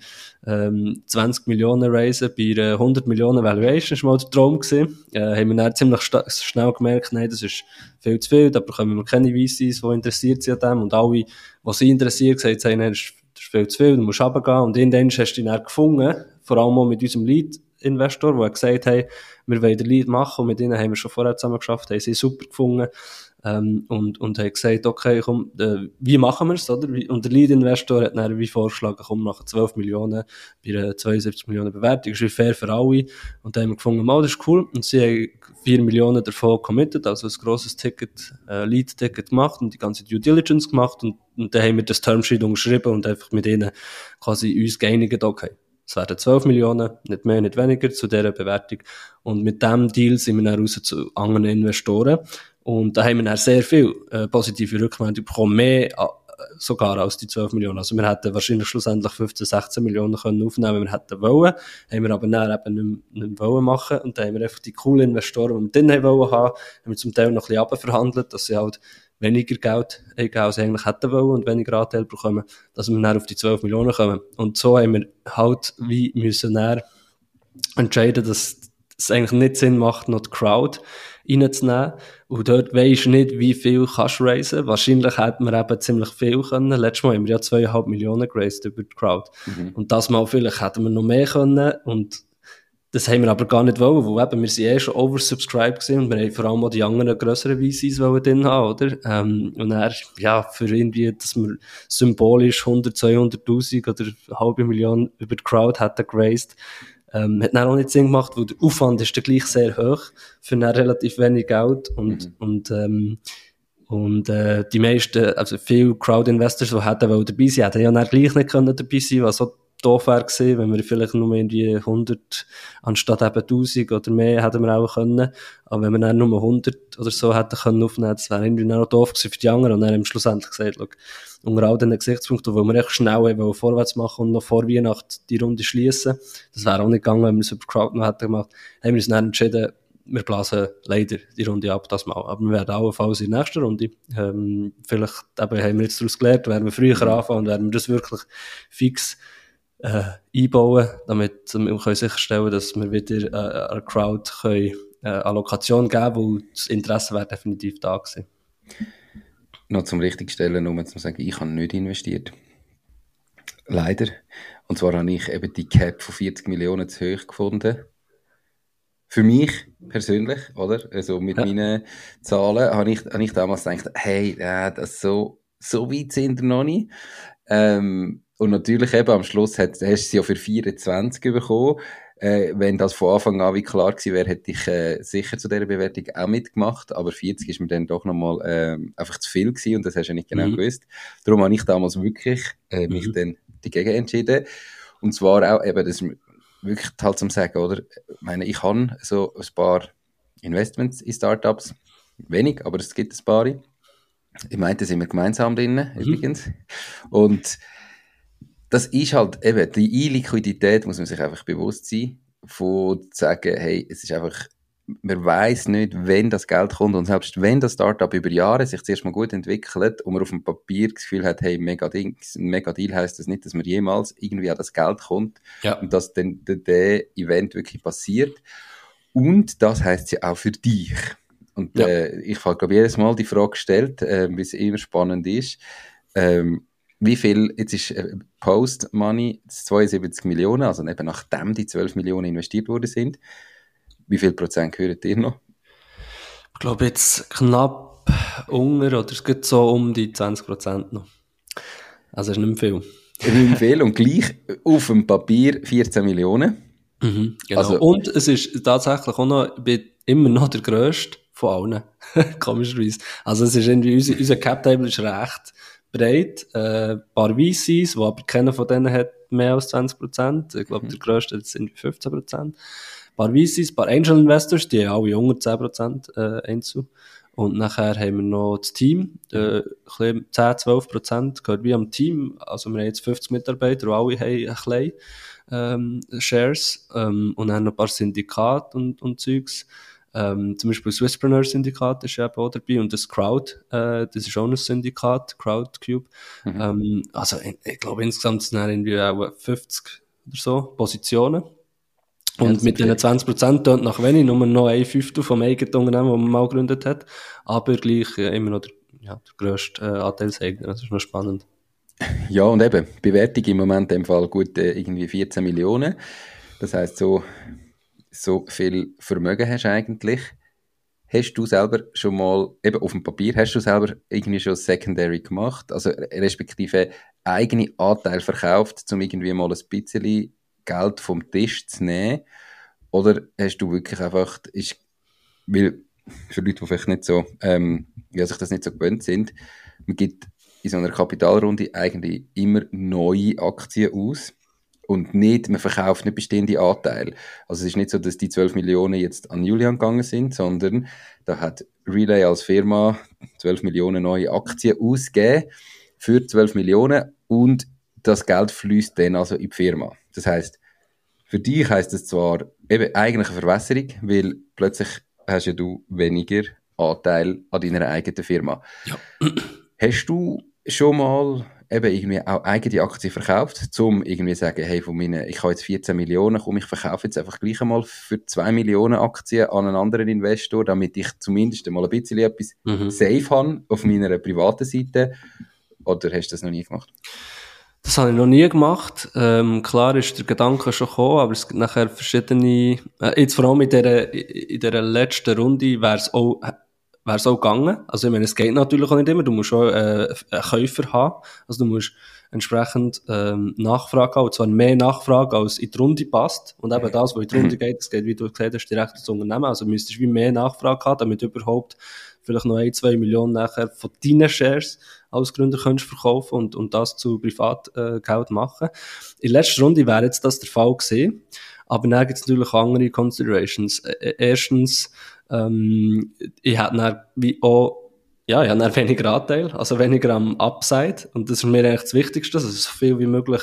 20 Millionen raisen bei einer 100 Millionen Valuation, das war mal der Traum gewesen. Haben wir dann ziemlich schnell gemerkt, nein, das ist viel zu viel, da bekommen wir keine VCs, die interessiert sind an dem, und alle, die sie interessiert, gesagt haben, nein, das ist viel zu viel, du musst runtergehen, und irgendwann hast du ihn dann gefunden, vor allem auch mit unserem Lead-Investor, der gesagt hat, wir wollen den Lead machen, und mit ihnen haben wir schon vorher zusammen geschafft, haben sie super gefunden, und haben gesagt, okay, komm, wie machen wir's, oder? Und der Lead-Investor hat dann wie vorgeschlagen, komm, nach 12 Millionen, bei einer 72 Millionen Bewertung, ist wie fair für alle, und dann haben wir gefunden, das ist cool, und sie haben 4 Millionen davon committed, also ein grosses Ticket, Lead-Ticket gemacht und die ganze Due Diligence gemacht, und dann haben wir das Termsheet unterschrieben und einfach mit ihnen quasi uns geeinigt, okay, es werden 12 Millionen, nicht mehr, nicht weniger, zu dieser Bewertung. Und mit diesem Deal sind wir dann raus zu anderen Investoren. Und da haben wir dann sehr viel positive Rückmeldung bekommen, mehr sogar als die 12 Millionen. Also wir hätten wahrscheinlich schlussendlich 15, 16 Millionen können aufnehmen, wenn wir hätten wollen. Haben wir aber dann eben nicht wollen machen. Und dann haben wir einfach die coolen Investoren, die wir drin wollen haben, haben wir zum Teil noch ein bisschen runterverhandelt, dass sie halt weniger Geld als sie eigentlich hätten wollen und weniger Anteil bekommen, dass wir dann auf die 12 Millionen kommen. Und so haben wir halt wie müssen dann entscheiden, dass es eigentlich nicht Sinn macht, noch die Crowd reinzunehmen. Und dort weisst du nicht, wie viel kannst du raisen. Wahrscheinlich hätten wir eben ziemlich viel können. Letztes Mal haben wir ja 2,5 Millionen geraced über die Crowd. Mhm. Und das Mal vielleicht hätten wir noch mehr können. Und Das haben wir aber gar nicht wollen, weil eben, wir sind schon oversubscribed gewesen und wir haben vor allem auch die anderen grösseren VCs drin haben, oder? Und dann, ja, für irgendwie, dass wir symbolisch 100, 200.000 oder eine halbe Million über die Crowd hätten geraced, hat dann auch nicht Sinn gemacht, weil der Aufwand ist dann gleich sehr hoch für dann relativ wenig Geld und die meisten, also viele Crowd-Investors, die hätten wollen dabei sein, hätten ja dann gleich nicht können dabei sein, was so doof wäre gewesen, wenn wir vielleicht nur irgendwie 100 anstatt eben 1000 oder mehr hätten wir auch können. Aber wenn wir dann nur 100 oder so hätten können aufnehmen, das wäre irgendwie noch doof gewesen für die anderen. Und dann haben wir schlussendlich gesagt, schau, unter all diesen Gesichtspunkten, wo wir echt schnell eben vorwärts machen und noch vor Weihnachten die Runde schließen, das wäre auch nicht gegangen, wenn wir es über Crowd noch hätten gemacht, haben wir uns dann entschieden, wir blasen leider die Runde ab, das mal. Aber wir werden allenfalls in der nächsten Runde. Vielleicht eben haben wir jetzt daraus gelernt, werden wir früher anfangen und werden wir das wirklich fix einbauen, damit wir können sicherstellen, dass wir wieder einer Crowd können, Allokation geben, weil das Interesse wäre definitiv da gewesen. Noch zum Richtigstellen, um zu sagen, ich habe nicht investiert. Leider. Und zwar habe ich eben die Cap von 40 Millionen zu hoch gefunden. Für mich persönlich, oder? Also mit meinen Zahlen habe ich damals gedacht, hey, das so weit sind wir noch nicht. Und natürlich eben am Schluss hast du sie ja für 24 bekommen. Wenn das von Anfang an wie klar gewesen wäre, hätte ich sicher zu dieser Bewertung auch mitgemacht. Aber 40 ist mir dann doch nochmal einfach zu viel gewesen und das hast du ja nicht genau gewusst. Darum habe ich damals wirklich mich dann dagegen entschieden. Und zwar auch eben, das wirklich halt zum Sagen, oder? Ich meine, ich habe so ein paar Investments in Startups. Wenig, aber es gibt ein paar. Ich meine, da sind wir gemeinsam drin, übrigens. Und das ist halt eben, die Illiquidität muss man sich einfach bewusst sein, von zu sagen, hey, es ist einfach, man weiss nicht, wenn das Geld kommt und selbst wenn das Startup über Jahre sich zuerst mal gut entwickelt und man auf dem Papier das Gefühl hat, hey, mega Deal heisst das nicht, dass man jemals irgendwie an das Geld kommt und dass dann der Event wirklich passiert. Und das heisst ja auch für dich. Und ich habe, glaube ich, jedes Mal die Frage gestellt, wie es immer spannend ist, wie viel, jetzt ist Post-Money 72 Millionen, also eben nachdem die 12 Millionen investiert worden sind, wie viel Prozent gehören dir noch? Ich glaube jetzt knapp unter, oder es geht so um die 20% noch. Also es ist nicht mehr viel. Nicht mehr viel und gleich auf dem Papier 14 Millionen. Genau. Also, und es ist tatsächlich auch noch, ich bin immer noch der Grösste von allen, komischerweise. Also es ist irgendwie, unser Cap-Table ist recht breit, paar VCs, wo aber keiner von denen hat mehr als 20%. Ich glaube, der grösste sind 15%. Paar VCs, paar Angel Investors, die haben alle unter 10% Einzel. Und nachher haben wir noch das Team, 10-12% gehört wie am Team. Also wir haben jetzt 50 Mitarbeiter, und alle haben ein bisschen Shares. Und dann noch ein paar Syndikate und Zeugs. Zum Beispiel das Swisspreneur-Syndikat ist ja auch dabei und das Crowd, das ist auch ein Syndikat, Crowdcube. Also ich glaube insgesamt sind irgendwie auch 50 oder so Positionen. Und mit diesen 20% tönt nach wenig, nur noch ein Fünftel vom eigenen Unternehmen, das man mal gegründet hat, aber gleich immer noch der grösste Anteilseigner. Das ist noch spannend. Ja, und eben, Bewertung im Moment in dem Fall gut irgendwie 14 Millionen. Das heisst, so viel Vermögen hast du eigentlich. Hast du selber schon mal, eben auf dem Papier, hast du selber irgendwie schon Secondary gemacht, also respektive eigene Anteil verkauft, um irgendwie mal ein bisschen Geld vom Tisch zu nehmen? Oder hast du wirklich einfach, weil für Leute, die vielleicht nicht so, sich das nicht so gewöhnt sind, man gibt in so einer Kapitalrunde eigentlich immer neue Aktien aus. Und nicht, man verkauft nicht bestehende Anteile. Also es ist nicht so, dass die 12 Millionen jetzt an Julian gegangen sind, sondern da hat Relay als Firma 12 Millionen neue Aktien ausgegeben für 12 Millionen und das Geld fließt dann also in die Firma. Das heisst, für dich heisst es zwar eben eigentlich eine Verwässerung, weil plötzlich hast ja du weniger Anteil an deiner eigenen Firma. Ja. Hast du schon mal eben irgendwie auch eigene Aktien verkauft, um irgendwie zu sagen, hey, ich habe jetzt 14 Millionen, komm, ich verkaufe jetzt einfach gleich einmal für 2 Millionen Aktien an einen anderen Investor, damit ich zumindest mal ein bisschen etwas safe habe auf meiner privaten Seite? Oder hast du das noch nie gemacht? Das habe ich noch nie gemacht. Klar ist der Gedanke schon gekommen, aber es gibt nachher verschiedene, jetzt vor allem in dieser letzten Runde wär's auch gegangen. Also, ich meine, es geht natürlich auch nicht immer. Du musst auch, einen Käufer haben. Also, du musst entsprechend, Nachfrage haben. Und zwar mehr Nachfrage, als in die Runde passt. Und eben das, was in die Runde geht, das geht, wie du gesagt hast, direkt ins Unternehmen. Also, müsstest du wie mehr Nachfrage haben, damit du überhaupt vielleicht noch 1-2 Millionen nachher von deinen Shares als Gründer könntest verkaufen und das zu Privatgeld machen. In der letzten Runde wäre jetzt das der Fall gewesen. Aber dann gibt es natürlich andere Considerations. Erstens, ich hätte dann wie auch, ja, ich habe dann weniger Anteil, also weniger am Upside. Und das ist mir eigentlich das Wichtigste, dass ich so viel wie möglich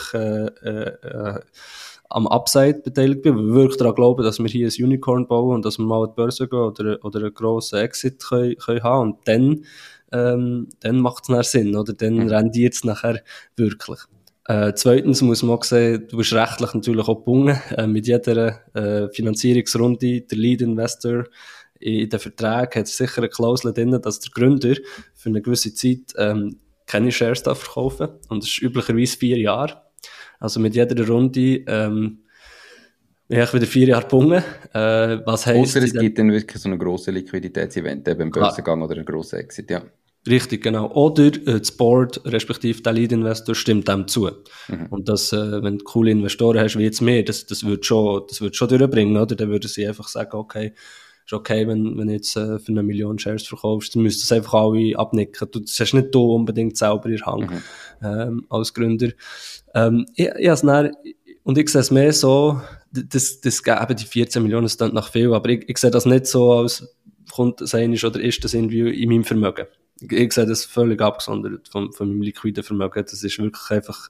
am Upside beteiligt bin, weil wir wirklich daran glauben, dass wir hier ein Unicorn bauen und dass wir mal an die Börse gehen oder einen grossen Exit können haben. Und dann macht es nachher Sinn, oder? Dann rendiert es nachher wirklich. Zweitens muss man auch sehen, du bist rechtlich natürlich auch gebunden. Mit jeder Finanzierungsrunde, der Lead-Investor in den Verträgen hat sicher eine Klausel drin, dass der Gründer für eine gewisse Zeit keine Shares verkaufen darf. Und das ist üblicherweise 4 Jahre. Also mit jeder Runde bin ich wieder 4 Jahre gebunden. Was heisst, ausser es gibt dann wirklich so einen grossen Liquiditätsevent, eben im Börsengang oder einen grossen Exit, ja. Richtig, genau. Oder das Board, respektive der Lead-Investor, stimmt dem zu. Und das, wenn du coole Investoren hast, wie jetzt mir, das wird schon durchbringen, oder? Dann würden sie einfach sagen, okay, ist okay, wenn du jetzt für 1 Million Shares verkaufst, dann müssten es einfach alle abnicken. Das hast nicht du unbedingt selber in der Hand, als Gründer. Und ich sehe es mehr so, das eben die 14 Millionen, das klingt nach viel, aber ich sehe das nicht so, als kommt das eigentlich oder ist das irgendwie in meinem Vermögen. Ich sehe das völlig abgesondert von meinem liquiden Vermögen. Das ist wirklich einfach,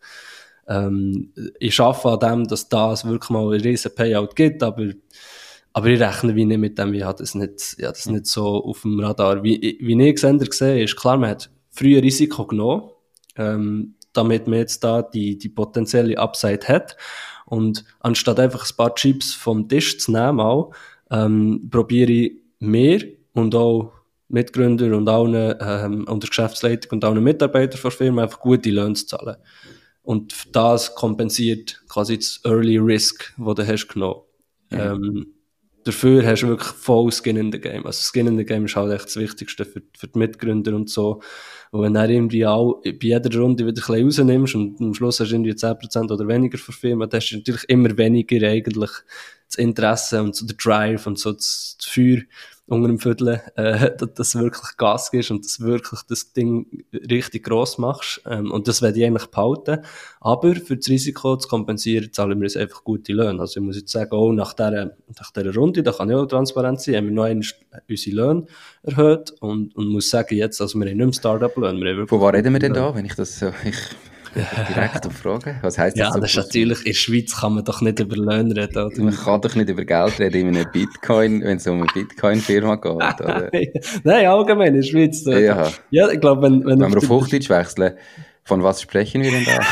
ich arbeite an dem, dass das wirklich mal ein riesen Payout gibt, aber ich rechne wie nicht mit dem, ich habe das nicht so auf dem Radar. Wie ich sehe, ist klar, man hat früher Risiko genommen, damit man jetzt da die potenzielle Upside hat. Und anstatt einfach ein paar Chips vom Tisch zu nehmen, probiere ich mehr und auch Mitgründer und allen, und der Geschäftsleitung und allen Mitarbeitern der Firma einfach gute Löhne zu zahlen. Und das kompensiert quasi das Early Risk, das du hast genommen. Dafür hast du wirklich voll Skin in the Game. Also Skin in the Game ist halt echt das Wichtigste für die Mitgründer und so. Und wenn du dann irgendwie auch bei jeder Runde wieder ein bisschen rausnimmst und am Schluss hast du irgendwie 10% oder weniger für Firmen, dann hast du natürlich immer weniger eigentlich das Interesse und so der Drive und so das Feuer unter dem Viertel, dass du wirklich Gas gibst und dass du wirklich das Ding richtig gross machst. Und das werde ich eigentlich behalten. Aber für das Risiko zu kompensieren, zahlen wir uns einfach gute Löhne. Also ich muss jetzt sagen, auch nach dieser Runde, da kann ich auch transparent sein, haben wir noch einmal unsere Löhne erhöht und muss sagen, jetzt, also wir haben nicht mehr Startup-Löhne. Von was reden wir denn da, wenn ich das so... direkt frage. Was heisst das? Ja, das ist natürlich, in der Schweiz kann man doch nicht über Löhne reden, oder? Man kann doch nicht über Geld reden in einem Bitcoin, wenn es um eine Bitcoin-Firma geht, oder? Nein, allgemein in der Schweiz. Ja. Ja, ich glaube, wenn wir auf Hochdeutsch wechseln, von was sprechen wir denn da?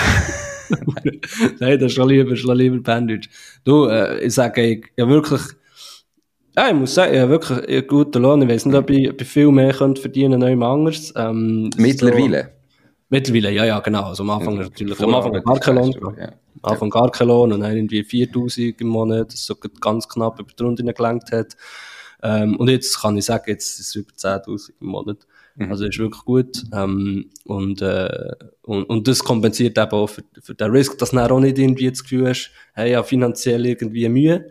Nein, das ist schon lieber Berndeutsch. Du, ich sage, ja wirklich, ja, ich muss sagen, ja wirklich einen guten Lohn. Ich weiss nicht, ob ich viel mehr verdienen könnte, anders. Mittlerweile? So, mittlerweile, ja, genau. Also am Anfang natürlich, am Anfang gar kein Lohn. Ja. Am Anfang gar kein Lohn und dann irgendwie 4'000 im Monat, das so ganz knapp über die Runde gelangt hat. Und jetzt kann ich sagen, jetzt ist es über 10'000 im Monat. Also ist wirklich gut. Und das kompensiert eben auch für den Risk, dass du dann auch nicht irgendwie das Gefühl hast, hey, ja, finanziell irgendwie Mühe,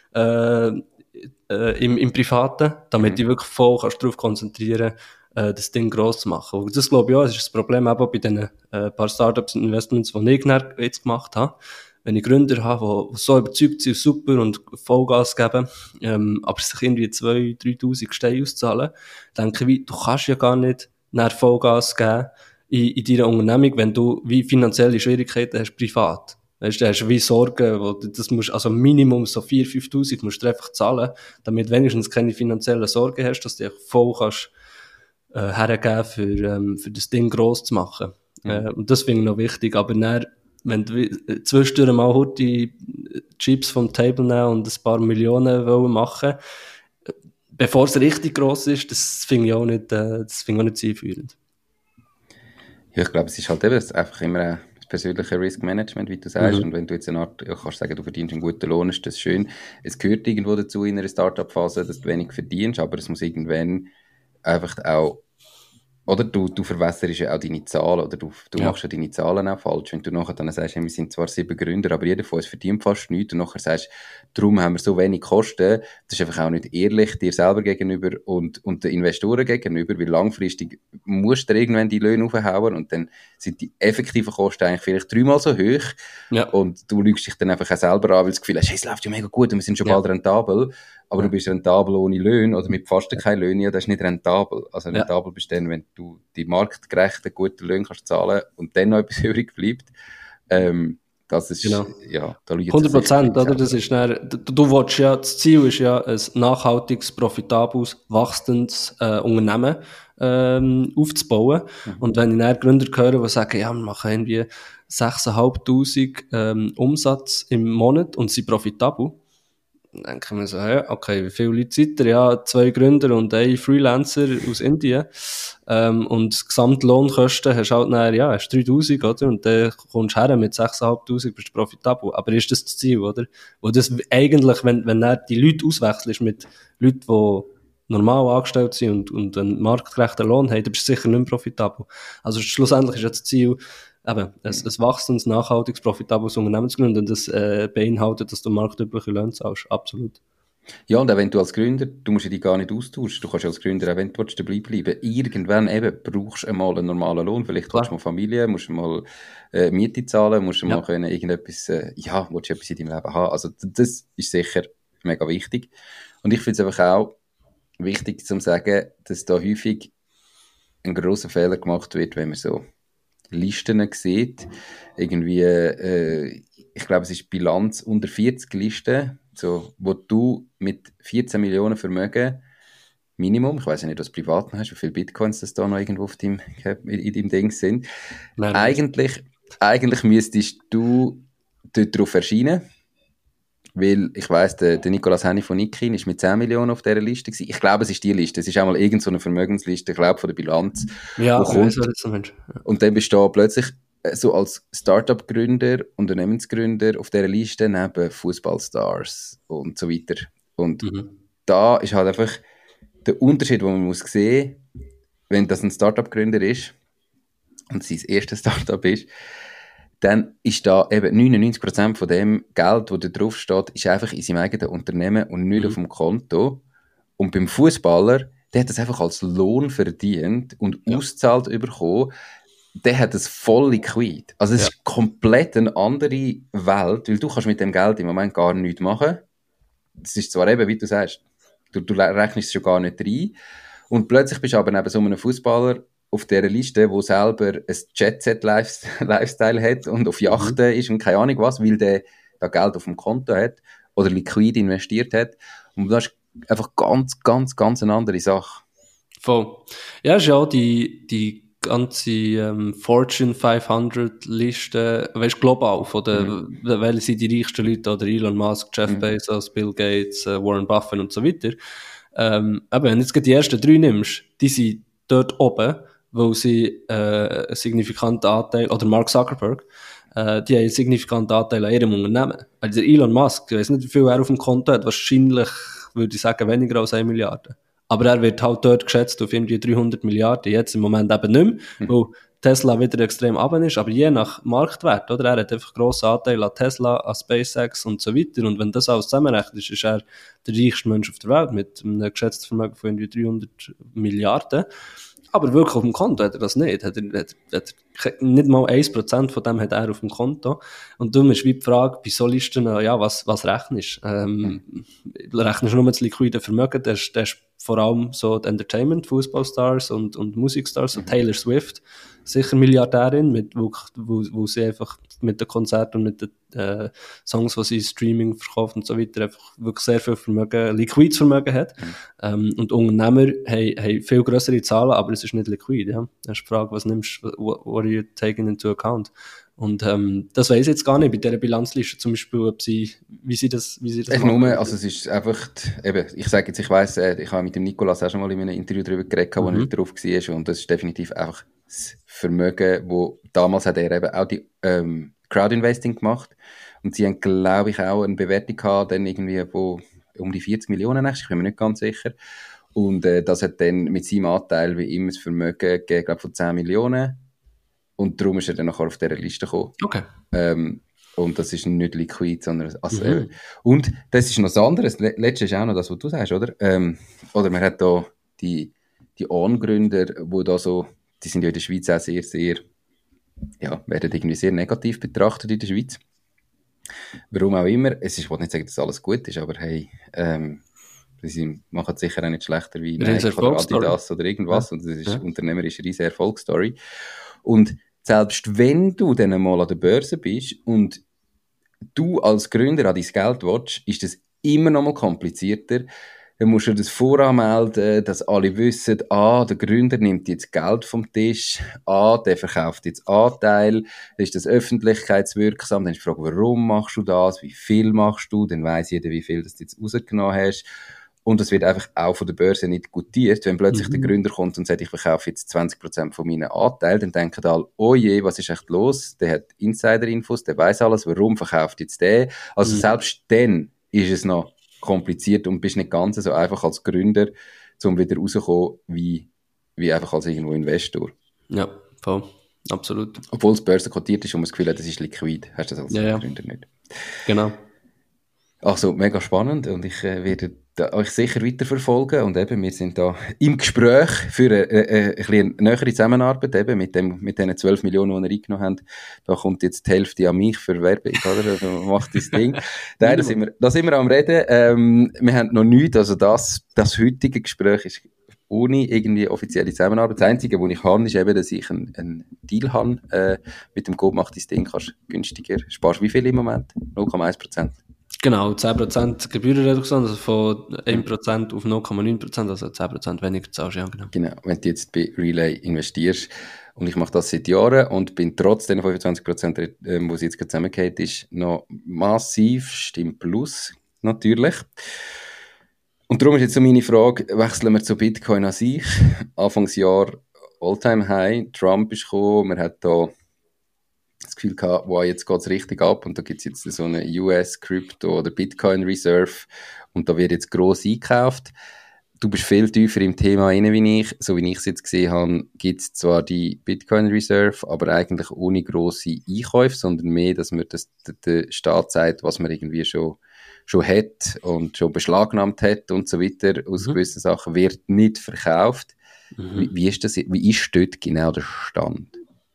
im Privaten, damit du wirklich voll kannst darauf konzentrieren, das Ding gross zu machen. Und das glaube ich auch, das ist das Problem eben bei den paar Startups und Investments, die ich jetzt gemacht habe. Wenn ich Gründer habe, die so überzeugt sind, super und Vollgas geben, aber sich irgendwie 2'000, 3'000 Steine auszahlen, denke ich, du kannst ja gar nicht nach Vollgas geben in deiner Unternehmung, wenn du wie finanzielle Schwierigkeiten hast, privat. Weißt du, hast du wie Sorgen, wo das musst, also Minimum so 4'000, 5'000 musst du einfach zahlen, damit wenigstens keine finanziellen Sorgen hast, dass du dich voll kannst, hergeben für das Ding gross zu machen. Und das finde ich noch wichtig. Aber dann, wenn du zwischendurch mal die Chips vom Table nehmen und ein paar Millionen wollen machen, bevor es richtig gross ist, das finde ich auch nicht zielführend. Ja, ich glaube, es ist halt eben einfach immer ein persönliche Risk Management, wie du sagst. Und wenn du jetzt eine Art, ja, kannst sagen, du verdienst einen guten Lohn, ist das schön. Es gehört irgendwo dazu in einer Startup-Phase, dass du wenig verdienst, aber es muss irgendwann einfach auch, oder du verwässerst ja auch deine Zahlen, oder du machst ja deine Zahlen auch falsch. Wenn du nachher dann sagst, wir sind zwar 7 Gründer, aber jeder von uns verdient fast nichts, und nachher sagst, darum haben wir so wenig Kosten, das ist einfach auch nicht ehrlich dir selber gegenüber und den Investoren gegenüber, weil langfristig musst du irgendwann die Löhne aufhauen und dann sind die effektiven Kosten eigentlich vielleicht 3-mal so hoch, und du lügst dich dann einfach auch selber an, weil du das Gefühl hast, hey, es läuft ja mega gut und wir sind schon bald rentabel, aber du bist rentabel ohne Löhne oder mit fast keine Löhne, ja, das ist nicht rentabel. Also rentabel bist du dann, wenn du die marktgerechten, guten Löhne kannst zahlen und dann noch etwas übrig bleibt. Das ist, ja, da liegt 100%, oder? Das ist dann, du willst ja, das Ziel ist ja, ein nachhaltiges, profitables, wachsendes Unternehmen aufzubauen. Und wenn ich dann Gründer höre, die sagen, ja, wir machen irgendwie 6'500 Umsatz im Monat und sind profitabel, dann denke ich mir so, ja, okay, wie viele Leute seid ihr? Ja, 2 Gründer und ein Freelancer aus Indien. Und die Gesamtlohnkosten hast halt dann, ja, hast 3'000, oder? Und dann kommst du her mit 6'500, bist du profitabel. Aber ist das das Ziel, oder? Wo das eigentlich, wenn dann die Leute auswechselst mit Leuten, die normal angestellt sind und einen marktgerechten Lohn haben, dann bist du sicher nicht mehr profitabel. Also schlussendlich ist ja das Ziel, eben, ein wachsendes, nachhaltiges, profitables Unternehmen zu gründen, und das beinhaltet, dass du marktübliche Löhne zahlst. Absolut. Ja, und auch wenn du als Gründer, du musst ja die gar nicht austauschen. Du kannst ja als Gründer, auch wenn du dabei bleiben, irgendwann eben brauchst du einmal einen normalen Lohn. Vielleicht willst du mal Familie, musst du mal Miete zahlen, musst du mal können irgendetwas, willst du etwas in deinem Leben haben. Also das ist sicher mega wichtig. Und ich finde es einfach auch wichtig zu sagen, dass da häufig ein grosser Fehler gemacht wird, wenn man so Listen sieht. Irgendwie, ich glaube, es ist Bilanz unter 40 Listen, so, wo du mit 14 Millionen Vermögen Minimum, ich weiß ja nicht, was du privat hast, wie viele Bitcoins das da noch irgendwo auf in deinem Ding sind. Nein, eigentlich müsstest du dort drauf erscheinen, weil ich weiss, der Nicolas Henny von Nikin ist mit 10 Millionen auf dieser Liste gewesen. Ich glaube, es ist die Liste. Es ist auch mal irgend so eine Vermögensliste, ich glaube, von der Bilanz. Ja, kommt, und dann bist du plötzlich so als Startup-Gründer, Unternehmensgründer auf dieser Liste neben Fußballstars und so weiter. Und da ist halt einfach der Unterschied, den man muss sehen, wenn das ein Startup-Gründer ist und sein erstes Startup ist, dann ist da eben 99% von dem Geld, das da drauf steht, ist einfach in seinem eigenen Unternehmen und nicht auf dem Konto. Und beim Fußballer, der hat das einfach als Lohn verdient und ausgezahlt bekommen. Der hat es voll liquid. Also es ist komplett eine andere Welt, weil du kannst mit dem Geld im Moment gar nichts machen. Das ist zwar eben, wie du sagst, du rechnest es schon gar nicht rein. Und plötzlich bist du aber neben so einem Fußballer auf dieser Liste, der selber ein Jet-Set-Lifestyle hat und auf Yachten ist und keine Ahnung was, weil der da Geld auf dem Konto hat oder liquid investiert hat. Und das ist einfach ganz, ganz, ganz eine andere Sache. Voll. Ja, ist ja auch die ganze Fortune 500 Liste, weißt, global, von welche sind die reichsten Leute, oder Elon Musk, Jeff Bezos, Bill Gates, Warren Buffett und so weiter. Aber wenn du jetzt die ersten 3 nimmst, die sind dort oben, weil sie einen signifikanten Anteil, oder Mark Zuckerberg, die haben einen signifikanten Anteil an ihrem Unternehmen. Also der Elon Musk, ich weiss nicht, wie viel er auf dem Konto hat, wahrscheinlich, würde ich sagen, weniger als 1 Milliarde. Aber er wird halt dort geschätzt auf irgendwie 300 Milliarden, jetzt im Moment eben nicht mehr, weil Tesla wieder extrem runter ist, aber je nach Marktwert, oder? Er hat einfach grossen Anteil an Tesla, an SpaceX und so weiter, und wenn das alles zusammenrechnet, ist er der reichste Mensch auf der Welt mit einem geschätzten Vermögen von irgendwie 300 Milliarden. Aber wirklich auf dem Konto hat er das nicht. Hat nicht mal 1% von dem hat er auf dem Konto. Und darum ist wie die Frage, bei so Listen, ja, was rechnest du? Rechnest du nur das liquide Vermögen, das ist vor allem so die Entertainment, Fußballstars und Musikstars, so Taylor Swift, sicher Milliardärin, wo sie einfach mit den Konzerten und mit den Songs, die sie Streaming verkauft und so weiter, einfach wirklich sehr viel Vermögen, liquides Vermögen hat. Und Unternehmer haben viel grössere Zahlen, aber es ist nicht liquid. Ja? Das ist die Frage, was nimmst du, what are you taking into account? Und das weiss ich jetzt gar nicht bei dieser Bilanzliste zum Beispiel, wie sie das machen. Also es ist einfach, eben, ich sage jetzt, ich weiss, ich habe mit dem Nicolas auch schon mal in einem Interview darüber geredet, wo er nicht drauf war, und das ist definitiv einfach das Vermögen, wo damals hat er eben auch die Crowdinvesting gemacht und sie haben, glaube ich, auch eine Bewertung gehabt, dann irgendwie wo um die 40 Millionen, ich bin mir nicht ganz sicher. Und das hat dann mit seinem Anteil wie immer das Vermögen gegeben, glaube von 10 Millionen. Und darum ist er dann nachher auf dieser Liste gekommen. Okay. Und das ist nicht liquid, sondern und das ist noch das andere. Das Letzte ist auch noch das, was du sagst, oder? Oder man hat da die On-Gründer, wo da so, die sind ja in der Schweiz auch sehr, sehr, ja, werden irgendwie sehr negativ betrachtet in der Schweiz. Warum auch immer. Ich will nicht sagen, dass alles gut ist, aber hey, sie machen es sicher auch nicht schlechter wie Nike oder Adidas oder irgendwas. Ja. Und das ist unternehmerisch eine riesige Erfolgsstory. Und selbst wenn du dann mal an der Börse bist und du als Gründer an dein Geld willst, ist das immer noch mal komplizierter. Dann musst du das voranmelden, dass alle wissen, der Gründer nimmt jetzt Geld vom Tisch, der verkauft jetzt Anteil, dann ist das öffentlichkeitswirksam, dann ist die Frage, warum machst du das, wie viel machst du, dann weiss jeder, wie viel das du jetzt rausgenommen hast. Und das wird einfach auch von der Börse nicht gutiert. Wenn plötzlich der Gründer kommt und sagt, ich verkaufe jetzt 20% von meinen Anteilen, dann denken alle, oh je, was ist echt los? Der hat Insider-Infos, der weiss alles, warum verkauft jetzt der? Also selbst dann ist es noch kompliziert und bist nicht ganz so einfach als Gründer, um wieder rauszukommen, wie einfach als irgendwo Investor. Ja, voll. Absolut. Obwohl es börsenkotiert ist und man das Gefühl hat, das ist liquid, hast du das als Gründer nicht. Genau. Also mega spannend und ich werde euch sicher weiterverfolgen und eben, wir sind da im Gespräch für eine nähere Zusammenarbeit eben mit diesen 12 Millionen, die wir eingenommen haben. Da kommt jetzt die Hälfte an mich für Werbung, oder? Macht das Ding. Da sind wir am Reden. Wir haben noch nichts, also das heutige Gespräch ist ohne irgendwie offizielle Zusammenarbeit. Das Einzige, was ich habe, ist eben, dass ich einen Deal habe mit dem Code «Macht dein Ding», kannst günstiger, sparst wie viel im Moment? 0,1%. Genau, 10% Gebührenreduktion, also von 1% auf 0,9%, also 10% weniger zahlst, ja, genau. Genau, wenn du jetzt bei Relay investierst, und ich mache das seit Jahren und bin trotz den 25%, wo sie jetzt zusammengeht, ist noch massiv im Plus, natürlich. Und darum ist jetzt so meine Frage, wechseln wir zu Bitcoin an sich? Anfangsjahr All-Time High, Trump ist gekommen, man hat da das Gefühl gehabt, wow, jetzt geht's richtig ab und da gibt's jetzt so eine US-Crypto oder Bitcoin-Reserve und da wird jetzt gross eingekauft. Du bist viel tiefer im Thema rein wie ich. So wie ich es jetzt gesehen habe, gibt's zwar die Bitcoin-Reserve, aber eigentlich ohne grosse Einkäufe, sondern mehr, dass man der Staat sagt, was man irgendwie schon hat und schon beschlagnahmt hat und so weiter aus gewissen Sachen, wird nicht verkauft. Wie ist das? Wie ist dort genau der Stand?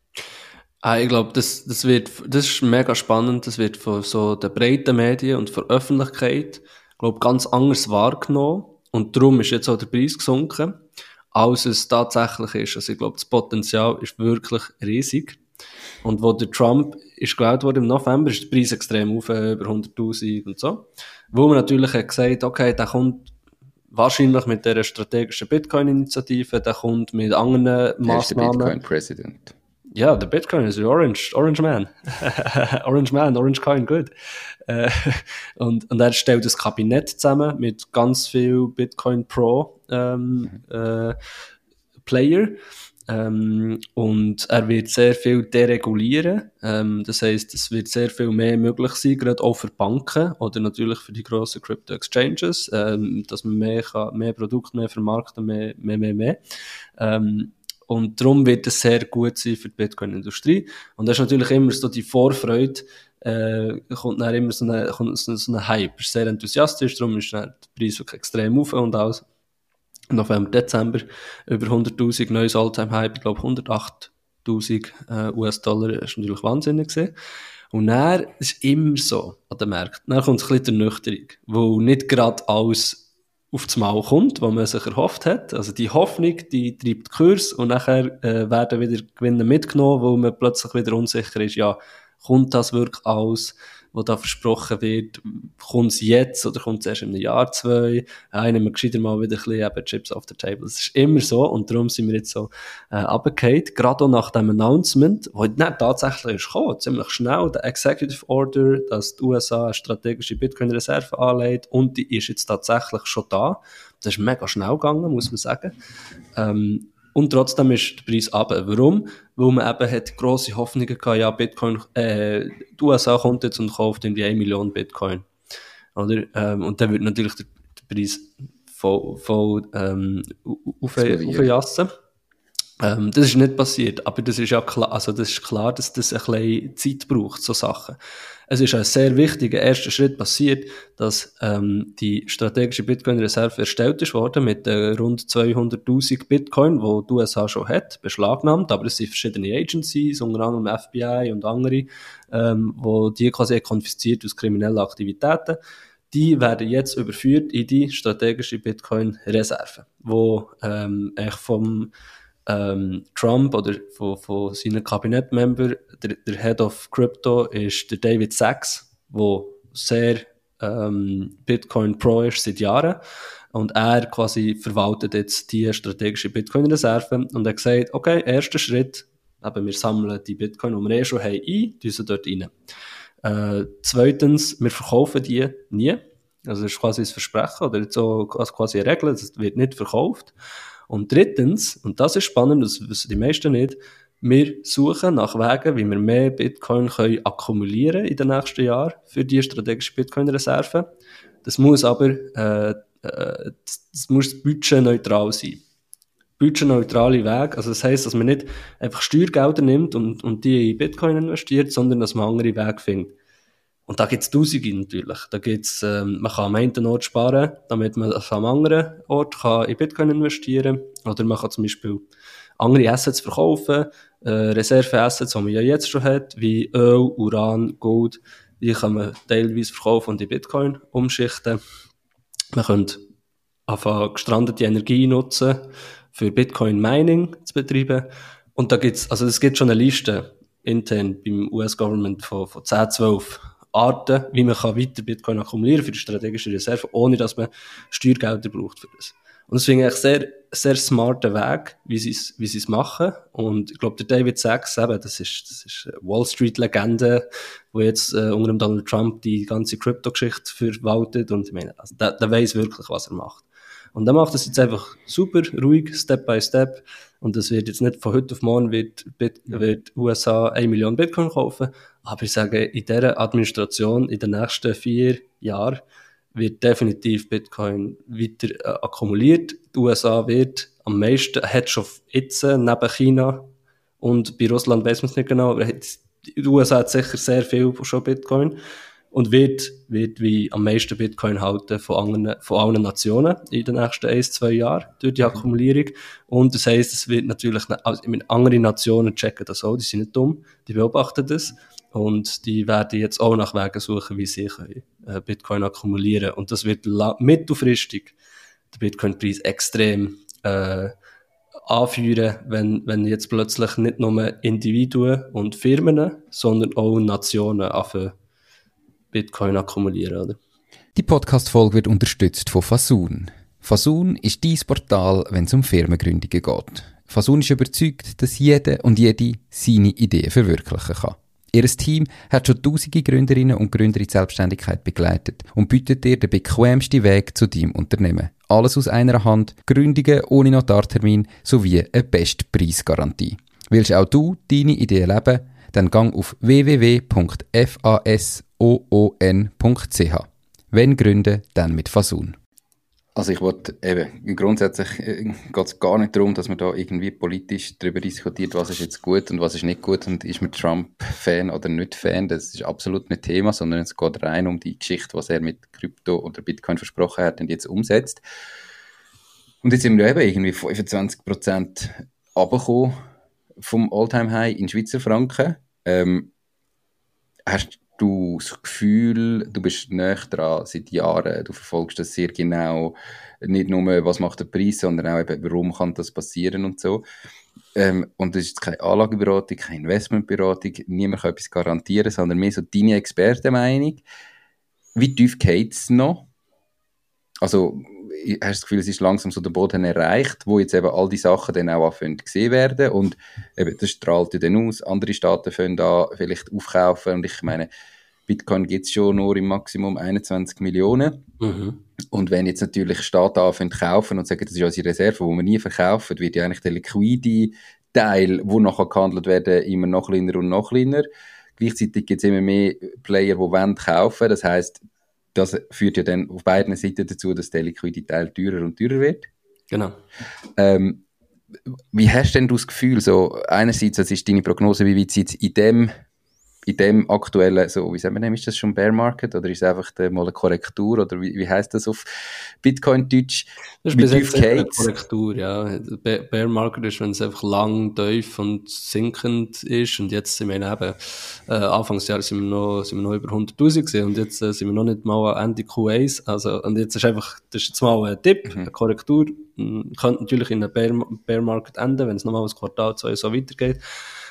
Ich glaube, das ist mega spannend. Das wird von so den breiten Medien und von der Öffentlichkeit, glaube ganz anders wahrgenommen. Und darum ist jetzt auch der Preis gesunken, als es tatsächlich ist. Also ich glaube, das Potenzial ist wirklich riesig. Und wo der Trump ist gewählt worden im November, ist der Preis extrem auf, über 100.000 und so. Wo man natürlich hat gesagt, okay, der kommt wahrscheinlich mit dieser strategischen Bitcoin-Initiative, der kommt mit anderen Massnahmen. Der Bitcoin-President. Ja, der Bitcoin ist Orange Man. Orange Man, Orange Coin, gut. Und er stellt das Kabinett zusammen mit ganz viel Bitcoin Pro Player. Und er wird sehr viel deregulieren. Das heisst, es wird sehr viel mehr möglich sein, gerade auch für Banken oder natürlich für die grossen Crypto Exchanges, dass man mehr Produkte mehr vermarkten, mehr. Und darum wird es sehr gut sein für die Bitcoin-Industrie. Und das ist natürlich immer so die Vorfreude, kommt dann immer so ein Hype. Ist sehr enthusiastisch, darum ist dann der Preis wirklich extrem auf und alles. November, Dezember über 100.000 neues All-Time-Hype, ich glaube 108.000 US-Dollar, ist natürlich wahnsinnig gewesen. Und dann ist immer so an den Märkten. Dann kommt ein bisschen die Ernüchterung, wo nicht gerade alles auf das Mal kommt, was man sich erhofft hat. Also die Hoffnung, die treibt den Kurs und nachher werden wieder Gewinne mitgenommen, wo man plötzlich wieder unsicher ist, ja, kommt das wirklich alles, was da versprochen wird, kommt es jetzt oder kommt es erst in einem Jahr, 2? Nehmen wir gescheiter mal wieder ein bisschen eben Chips off the table. Das ist immer so und darum sind wir jetzt so runtergefallen. Gerade auch nach dem Announcement, wo dann tatsächlich ist gekommen, ziemlich schnell, der Executive Order, dass die USA eine strategische Bitcoin-Reserve anlegt und die ist jetzt tatsächlich schon da. Das ist mega schnell gegangen, muss man sagen. Und trotzdem ist der Preis runter. Warum? Weil man eben hat grosse Hoffnungen gehabt, ja, Bitcoin, die USA kommt jetzt und kauft irgendwie 1 Million Bitcoin. Oder? Und dann wird natürlich der Preis voll aufjassen. Das ist nicht passiert, aber das ist ja klar, also das ist klar, dass das ein bisschen Zeit braucht, so Sachen. Es ist ein sehr wichtiger erster Schritt passiert, dass die strategische Bitcoin-Reserve erstellt ist worden mit rund 200'000 Bitcoin, wo die USA schon hat, beschlagnahmt, aber es sind verschiedene Agencies, unter anderem FBI und andere, wo die quasi konfisziert aus kriminellen Aktivitäten. Die werden jetzt überführt in die strategische Bitcoin-Reserve, wo eigentlich vom Trump oder von seinen Kabinettmembern, der Head of Crypto ist der David Sachs, der sehr Bitcoin Pro ist seit Jahren. Und er quasi verwaltet jetzt die strategische Bitcoin-Reserve und er hat gesagt, okay, erster Schritt, eben wir sammeln die Bitcoin, die wir schon haben, tun sie dort rein. Zweitens, wir verkaufen die nie. Also das ist quasi ein Versprechen oder so quasi eine Regel, es wird nicht verkauft. Und drittens, und das ist spannend, das wissen die meisten nicht, wir suchen nach Wegen, wie wir mehr Bitcoin können akkumulieren in den nächsten Jahren für die strategische Bitcoin-Reserve. Das muss aber das muss budgetneutral sein. Budgetneutrale Weg, also das heisst, dass man nicht einfach Steuergelder nimmt und die in Bitcoin investiert, sondern dass man andere Wege findet. Und da gibt's Tausende natürlich. Da gibt's, man kann am einen Ort sparen, damit man am anderen Ort kann in Bitcoin investieren kann. Oder man kann zum Beispiel andere Assets verkaufen, Reserve-Assets, die man ja jetzt schon hat, wie Öl, Uran, Gold. Die kann man teilweise verkaufen und in Bitcoin umschichten. Man könnte anfangen, gestrandete Energie nutzen, für Bitcoin-Mining zu betreiben. Und da gibt's, also es gibt schon eine Liste intern beim US-Government von 10, 12 Arten, wie man kann weiter Bitcoin akkumulieren für die strategische Reserve, ohne dass man Steuergelder braucht für das. Und das finde ich sehr, sehr smarter Weg, wie sie es machen. Und ich glaube, der David Sachs, eben, das ist eine Wall Street-Legende, wo jetzt unter dem Donald Trump die ganze Krypto-Geschichte verwaltet. Und ich meine, also, der weiss wirklich, was er macht. Und er macht das jetzt einfach super, ruhig, Step by Step. Und das wird jetzt nicht von heute auf morgen wird USA 1 Million Bitcoin kaufen. Aber ich sage, in dieser Administration, in den nächsten 4 Jahren, wird definitiv Bitcoin weiter akkumuliert. Die USA wird am meisten, hat schon jetzt neben China und bei Russland weiss man es nicht genau, aber die USA hat sicher sehr viel schon Bitcoin und wird wie am meisten Bitcoin halten von allen Nationen in den nächsten 1-2 Jahren durch die Akkumulierung. Und das heisst, es wird natürlich, also andere Nationen checken das auch, die sind nicht dumm, die beobachten das. Und die werden jetzt auch nach Wegen suchen, wie sie Bitcoin akkumulieren. Und das wird mittelfristig den Bitcoin-Preis extrem anführen, wenn jetzt plötzlich nicht nur Individuen und Firmen, sondern auch Nationen anfangen, Bitcoin akkumulieren. Oder? Die Podcast-Folge wird unterstützt von Fasun. Fasun ist dein Portal, wenn es um Firmengründungen geht. Fasun ist überzeugt, dass jeder und jede seine Ideen verwirklichen kann. Ihr Team hat schon tausende Gründerinnen und Gründer in die Selbstständigkeit begleitet und bietet dir den bequemsten Weg zu deinem Unternehmen. Alles aus einer Hand, Gründungen ohne Notartermin sowie eine Bestpreisgarantie. Willst auch du deine Ideen leben? Dann gang auf www.fasoon.ch. Wenn gründen, dann mit Fasun. Also ich wollte eben, grundsätzlich geht es gar nicht darum, dass man da irgendwie politisch darüber diskutiert, was ist jetzt gut und was ist nicht gut und ist man Trump-Fan oder nicht Fan, das ist absolut nicht Thema, sondern es geht rein um die Geschichte, was er mit Krypto oder Bitcoin versprochen hat und jetzt umsetzt. Und jetzt sind wir eben irgendwie 25% runtergekommen vom All-Time-High in Schweizer Franken. Hast du das Gefühl, du bist näher dran seit Jahren, du verfolgst das sehr genau, nicht nur, was macht der Preis, sondern auch eben, warum kann das passieren und so. Und das ist jetzt keine Anlageberatung, keine Investmentberatung, niemand kann etwas garantieren, sondern mehr so deine Expertenmeinung. Wie tief geht es noch? Also, hast du das Gefühl, es ist langsam so der Boden erreicht, wo jetzt eben all die Sachen dann auch anfangen gesehen werden und eben, das strahlt ja dann aus, andere Staaten fangen an, vielleicht aufkaufen und ich meine, Bitcoin gibt es schon nur im Maximum 21 Millionen. Und wenn jetzt natürlich Staaten anfangen zu kaufen und sagen, das ist unsere Reserve, die wir nie verkaufen, wird ja eigentlich der liquide Teil, wo nachher gehandelt werden, immer noch kleiner und noch kleiner. Gleichzeitig gibt es immer mehr Player, die wollen kaufen. Das heisst, das führt ja dann auf beiden Seiten dazu, dass der liquide Teil teurer und teurer wird. Genau. Wie hast denn du das Gefühl, so einerseits, das ist deine Prognose, wie weit jetzt in dem aktuellen, so, wie sagen wir, ist das schon Bear Market oder ist es einfach mal eine Korrektur oder wie heisst das auf Bitcoin-Deutsch? Das ist bis jetzt eine Korrektur, ja. Bear Market ist, wenn es einfach lang, tief und sinkend ist und jetzt sind wir eben, Anfangsjahr sind wir noch über 100'000 gewesen und jetzt sind wir noch nicht mal an Ende Q1, also, und jetzt ist einfach, das ist jetzt mal ein Tipp, eine Korrektur, könnte natürlich in einem Bear Market enden, wenn es nochmal ein Quartal, 2 so weitergeht.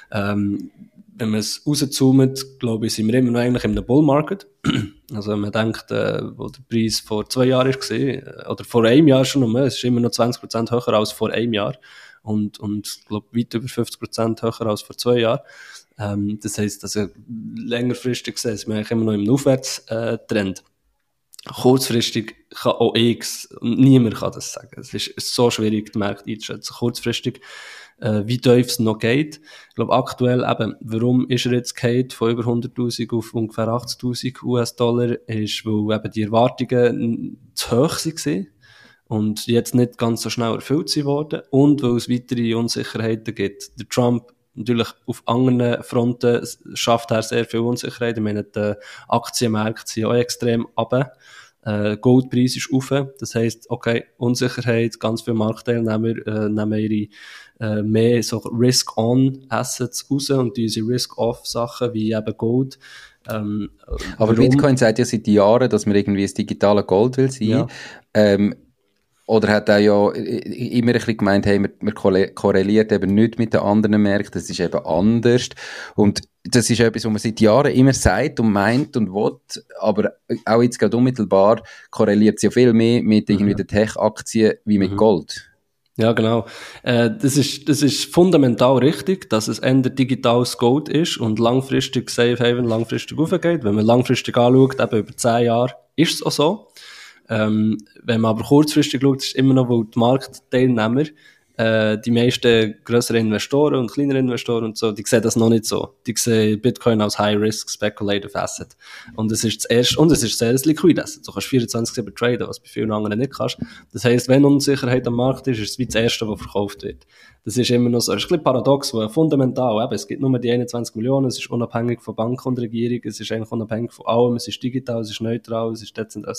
Wenn man es rauszoomt, glaube ich, sind wir immer noch eigentlich in einem Bull Market. Also wenn man denkt, wo der Preis vor 2 Jahren war, oder vor einem Jahr schon noch, es ist immer noch 20% höher als vor einem Jahr und glaube weit über 50% höher als vor 2 Jahren. Das heisst, also längerfristig gesehen sind wir eigentlich immer noch im Aufwärtstrend. Kurzfristig kann auch niemand kann das sagen. Es ist so schwierig, den Markt einzuschätzen. Kurzfristig, wie tief es noch geht. Ich glaube, aktuell eben, warum ist er jetzt gefallen von über 100'000 auf ungefähr 80'000 US-Dollar, ist, weil eben die Erwartungen zu hoch waren und jetzt nicht ganz so schnell erfüllt worden und weil es weitere Unsicherheiten gibt. Der Trump natürlich auf anderen Fronten schafft er sehr viel Unsicherheit. Ich meine, die Aktienmärkte sind auch extrem runter. Goldpreis ist rauf. Das heisst, okay, Unsicherheit, ganz viele Marktteilnehmer nehmen ihre mehr so Risk-on-Assets raus und diese Risk-off-Sachen wie eben Gold. Aber Bitcoin sagt ja seit Jahren, dass man irgendwie das digitale Gold will sein. Ja. Oder hat er ja immer ein bisschen gemeint, hey, man korreliert eben nicht mit den anderen Märkten, das ist eben anders. Und das ist etwas, was man seit Jahren immer sagt und meint und will, aber auch jetzt gerade unmittelbar korreliert es ja viel mehr mit irgendwie den Tech-Aktien wie mit Gold. Ja, genau. Das ist fundamental richtig, dass es eher digitales Gold ist und langfristig Safe Haven langfristig aufgeht. Wenn man langfristig anschaut, eben über 10 Jahre, ist es auch so. Wenn man aber kurzfristig schaut, ist es immer noch, weil die Marktteilnehmer, die meisten grösseren Investoren und kleineren Investoren und so, die sehen das noch nicht so. Die sehen Bitcoin als High-Risk Speculative Asset. Und es ist sehr liquid Asset. Du kannst 24/7 traden, was bei vielen anderen nicht kannst. Das heisst, wenn Unsicherheit am Markt ist, ist es wie das Erste, was verkauft wird. Das ist immer noch so. Es ist ein bisschen paradox, weil fundamental, eben, es gibt nur die 21 Millionen, es ist unabhängig von Bank und Regierung, es ist eigentlich unabhängig von allem, es ist digital, es ist neutral, es ist dezentral,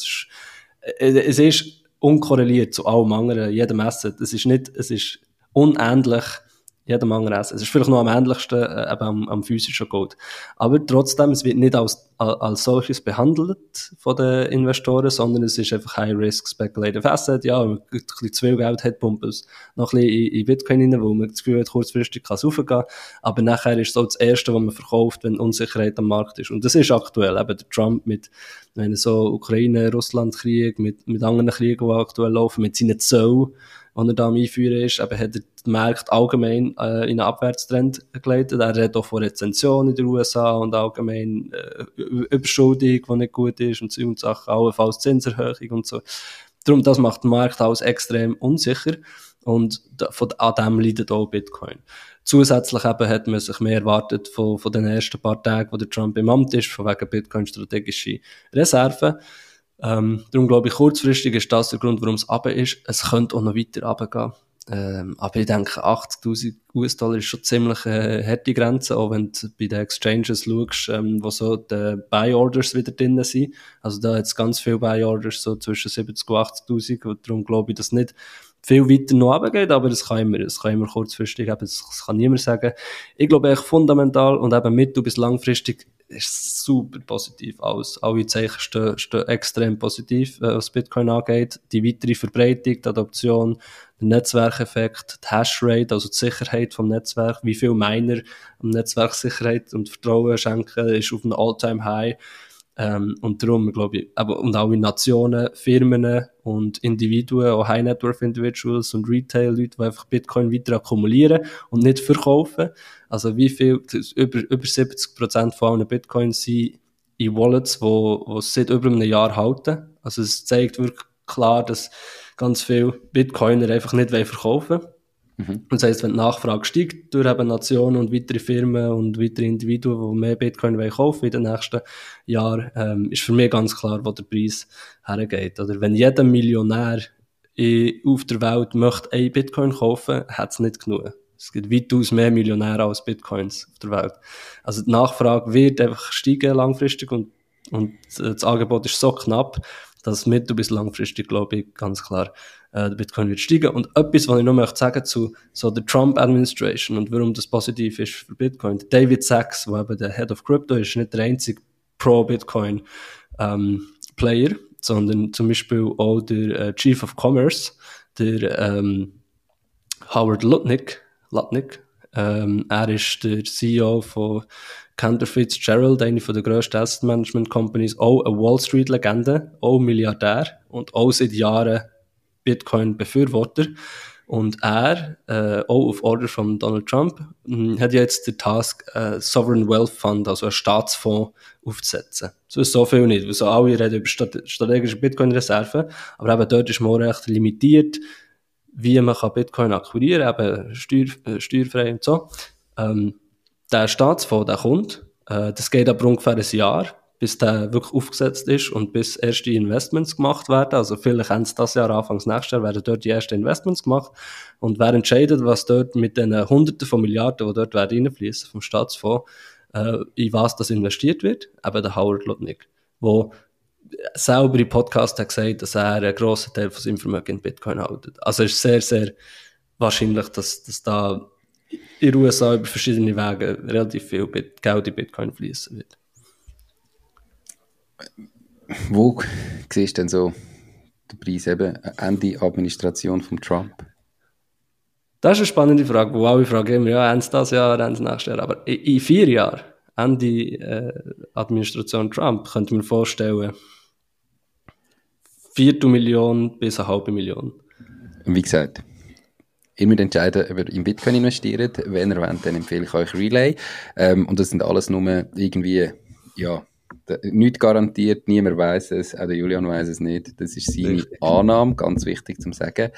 es ist unkorreliert zu allem anderen, jedem Asset. Es ist unähnlich jedem anderen Asset. Es ist vielleicht noch am ähnlichsten eben am physischen Gold. Aber trotzdem, es wird nicht als solches behandelt von den Investoren, sondern es ist einfach High-Risk Speculative Asset. Ja, wenn man ein bisschen zu viel Geld hat, pumpt es noch ein bisschen in Bitcoin rein, wo man das Gefühl hat, kurzfristig kann es raufgehen. Aber nachher ist es so das Erste, was man verkauft, wenn Unsicherheit am Markt ist. Und das ist aktuell eben der Trump mit so Ukraine-Russland-Krieg, mit anderen Kriegen, die aktuell laufen, mit seinen Zöllen, die er da am Einführen ist, eben hat er den Markt allgemein in einen Abwärtstrend geleitet. Er redet auch von Rezension in den USA und allgemein Überschuldung, die nicht gut ist und so Sachen, allenfalls Zinserhöhung und so. Darum, das macht den Markt alles extrem unsicher und an dem leidet auch Bitcoin. Zusätzlich eben hat man sich mehr erwartet von den ersten paar Tagen, wo der Trump im Amt ist, von wegen Bitcoin strategische Reserven. Darum glaube ich, kurzfristig ist das der Grund, warum es runter ist. Es könnte auch noch weiter runtergehen. Aber ich denke, 80'000 US-Dollar ist schon ziemlich harte Grenze, auch wenn du bei den Exchanges schaust, wo so die Buy-Orders wieder drin sind. Also da hat es ganz viele Buy-Orders, so zwischen 70'000 und 80'000. Und darum glaube ich, dass nicht viel weiter noch runtergeht, aber es kann immer kurzfristig, eben, das kann niemand sagen. Ich glaube echt fundamental und eben mittel- bis langfristig ist super positiv aus. Alle Zeichen stehen extrem positiv, was Bitcoin angeht. Die weitere Verbreitung, die Adoption, der Netzwerkeffekt, die Hashrate, also die Sicherheit vom Netzwerk, wie viel Miner am Netzwerk Sicherheit und Vertrauen schenken, ist auf einem All-Time-High. Und darum, glaube ich, aber, und auch in Nationen, Firmen und Individuen, auch High-Net-Worth-Individuals und Retail-Leute, die einfach Bitcoin weiter akkumulieren und nicht verkaufen. Also wie viel, über 70% von allen Bitcoins sind in Wallets, die seit über einem Jahr halten. Also es zeigt wirklich klar, dass ganz viele Bitcoiner einfach nicht verkaufen wollen. Das heisst, wenn die Nachfrage steigt durch eben Nationen und weitere Firmen und weitere Individuen, die mehr Bitcoin kaufen in den nächsten Jahren, ist für mich ganz klar, wo der Preis hergeht. Oder wenn jeder Millionär auf der Welt möchte einen Bitcoin kaufen, hat es nicht genug. Es gibt weitaus mehr Millionäre als Bitcoins auf der Welt. Also die Nachfrage wird einfach steigen langfristig und das Angebot ist so knapp, dass mittel- bis langfristig, glaube ich, ganz klar der Bitcoin wird steigen. Und etwas, was ich noch möchte sagen zu so der Trump-Administration und warum das positiv ist für Bitcoin. David Sachs, der eben der Head of Crypto ist, nicht der einzige Pro-Bitcoin-Player, sondern zum Beispiel auch der Chief of Commerce, der Howard Lutnick. Er ist der CEO von Cantor Fitzgerald, eine der grössten Asset Management Companies, auch eine Wall Street Legende, auch Milliardär und auch seit Jahren Bitcoin-Befürworter. Und er, auch auf Order von Donald Trump, hat jetzt den Task, Sovereign Wealth Fund, also einen Staatsfonds, aufzusetzen. So ist so viel nicht, weil so alle reden über strategische Bitcoin-Reserven, aber eben dort ist man auch recht limitiert, wie man Bitcoin akquirieren kann, eben steuerfrei und so. Der Staatsfonds, der kommt, das geht aber ungefähr ein Jahr, bis der wirklich aufgesetzt ist und bis erste Investments gemacht werden. Also vielleicht Ende das Jahr, Anfangs nächstes Jahr werden dort die ersten Investments gemacht. Und wer entscheidet, was dort mit den Hunderten von Milliarden, die dort reinfließen vom Staatsfonds, in was das investiert wird? Eben der Howard Lutnick, der selber im Podcast hat gesagt, dass er einen grossen Teil von seinem Vermögen in Bitcoin hält. Also es ist sehr, sehr wahrscheinlich, dass da in den USA über verschiedene Wege relativ viel Geld in Bitcoin fließen wird. Wo siehst du denn so den Preis eben Ende Administration von Trump? Das ist eine spannende Frage, wo alle fragen immer, ja, Ende das Jahr, Ende nächstes Jahr. Aber in 4 Jahren, Ende Administration Trump, könnte man vorstellen, 250.000 bis 500.000. Wie gesagt, ihr müsst entscheiden, ob ihr in Bitcoin investiert. Wenn ihr wollt, dann empfehle ich euch Relay. Und das sind alles nur irgendwie, ja, nichts garantiert, niemand weiss es, auch der Julian weiss es nicht. Das ist seine Annahme, ganz wichtig zu sagen.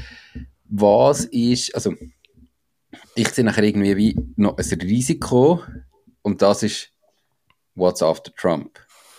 Was ist, also, ich sehe nachher irgendwie wie noch ein Risiko und das ist What's after Trump.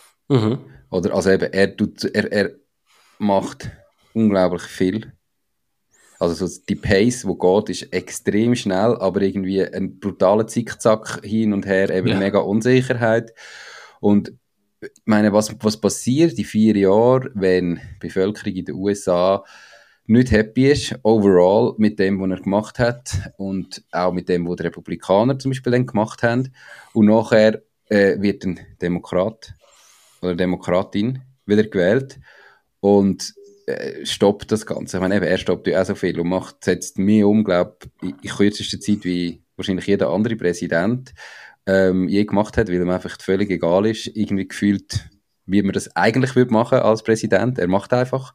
Oder, also eben, er macht unglaublich viel. Also so die Pace, die geht, ist extrem schnell, aber irgendwie ein brutaler Zickzack hin und her, eben mega Unsicherheit. Und ich meine, was passiert in 4 Jahren, wenn die Bevölkerung in den USA nicht happy ist, overall, mit dem, was er gemacht hat und auch mit dem, was die Republikaner zum Beispiel dann gemacht haben. Und nachher wird ein Demokrat oder Demokratin wieder gewählt und stoppt das Ganze. Ich meine, eben, er stoppt ja auch so viel und setzt mehr um, glaube ich, in kürzester Zeit wie wahrscheinlich jeder andere Präsident je gemacht hat, weil ihm einfach völlig egal ist, irgendwie gefühlt, wie man das eigentlich würde machen als Präsident. Er macht einfach.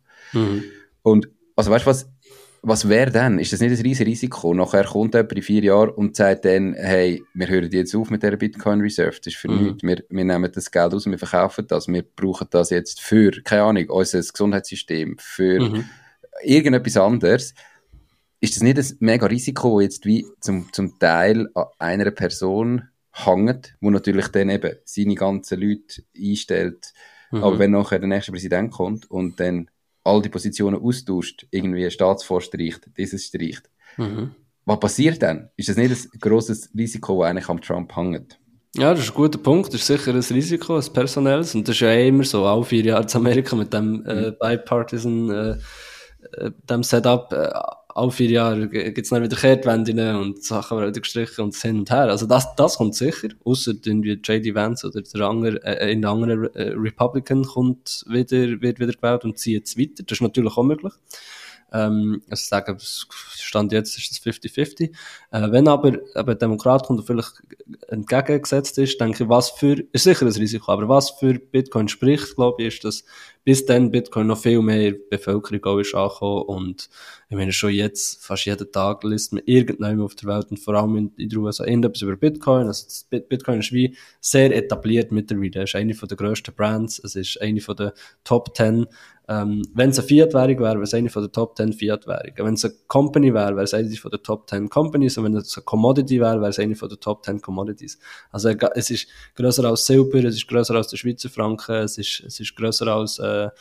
Und also weißt du, was wäre denn? Ist das nicht ein riesiges Risiko? Nachher kommt jemand in 4 Jahren und sagt dann, hey, wir hören jetzt auf mit dieser Bitcoin Reserve, das ist für nichts. Wir nehmen das Geld raus und wir verkaufen das. Wir brauchen das jetzt für, keine Ahnung, unser Gesundheitssystem, für irgendetwas anderes. Ist das nicht ein mega Risiko, das jetzt wie zum Teil an einer Person hängt, wo natürlich dann eben seine ganzen Leute einstellt. Aber wenn nachher der nächste Präsident kommt und dann all die Positionen austauscht, irgendwie ein Staatsfonds streicht, dieses streicht. Was passiert dann? Ist das nicht ein grosses Risiko, das eigentlich am Trump hängt? Ja, das ist ein guter Punkt. Das ist sicher ein Risiko, ein personelles. Und das ist ja immer so, alle 4 Jahre in Amerika mit dem bipartisan dem Setup, alle 4 Jahre gibt es dann wieder Kehrtwenden und Sachen werden gestrichen und hin und her. Also das kommt sicher, ausser irgendwie J.D. Vance oder der andere, in der anderen Republican wird wieder gewählt und zieht es weiter. Das ist natürlich auch möglich. Also sagen, Stand jetzt ist das 50-50. Wenn aber ein Demokrat kommt und vielleicht entgegengesetzt ist, denke ich, ist sicher ein Risiko, aber was für Bitcoin spricht, glaube ich, ist, dass bis dann Bitcoin noch viel mehr Bevölkerung auch ist angekommen und ich meine, schon jetzt, fast jeden Tag liest man irgendwann auf der Welt und vor allem in den USA irgendetwas über Bitcoin. Also Bitcoin ist wie sehr etabliert mittlerweile. Es ist eine der grössten Brands, es ist eine der Top 10 Wenn es eine Fiat-Währung wäre, wäre es eine von der Top 10 Fiat-Währungen. Wenn es eine Company wäre, wäre es eine von der Top 10 Companies. Und wenn es eine Commodity wäre, wäre es eine von der Top 10 Commodities. Also es ist grösser als Silber, es ist grösser als der Schweizer Franken, es ist grösser als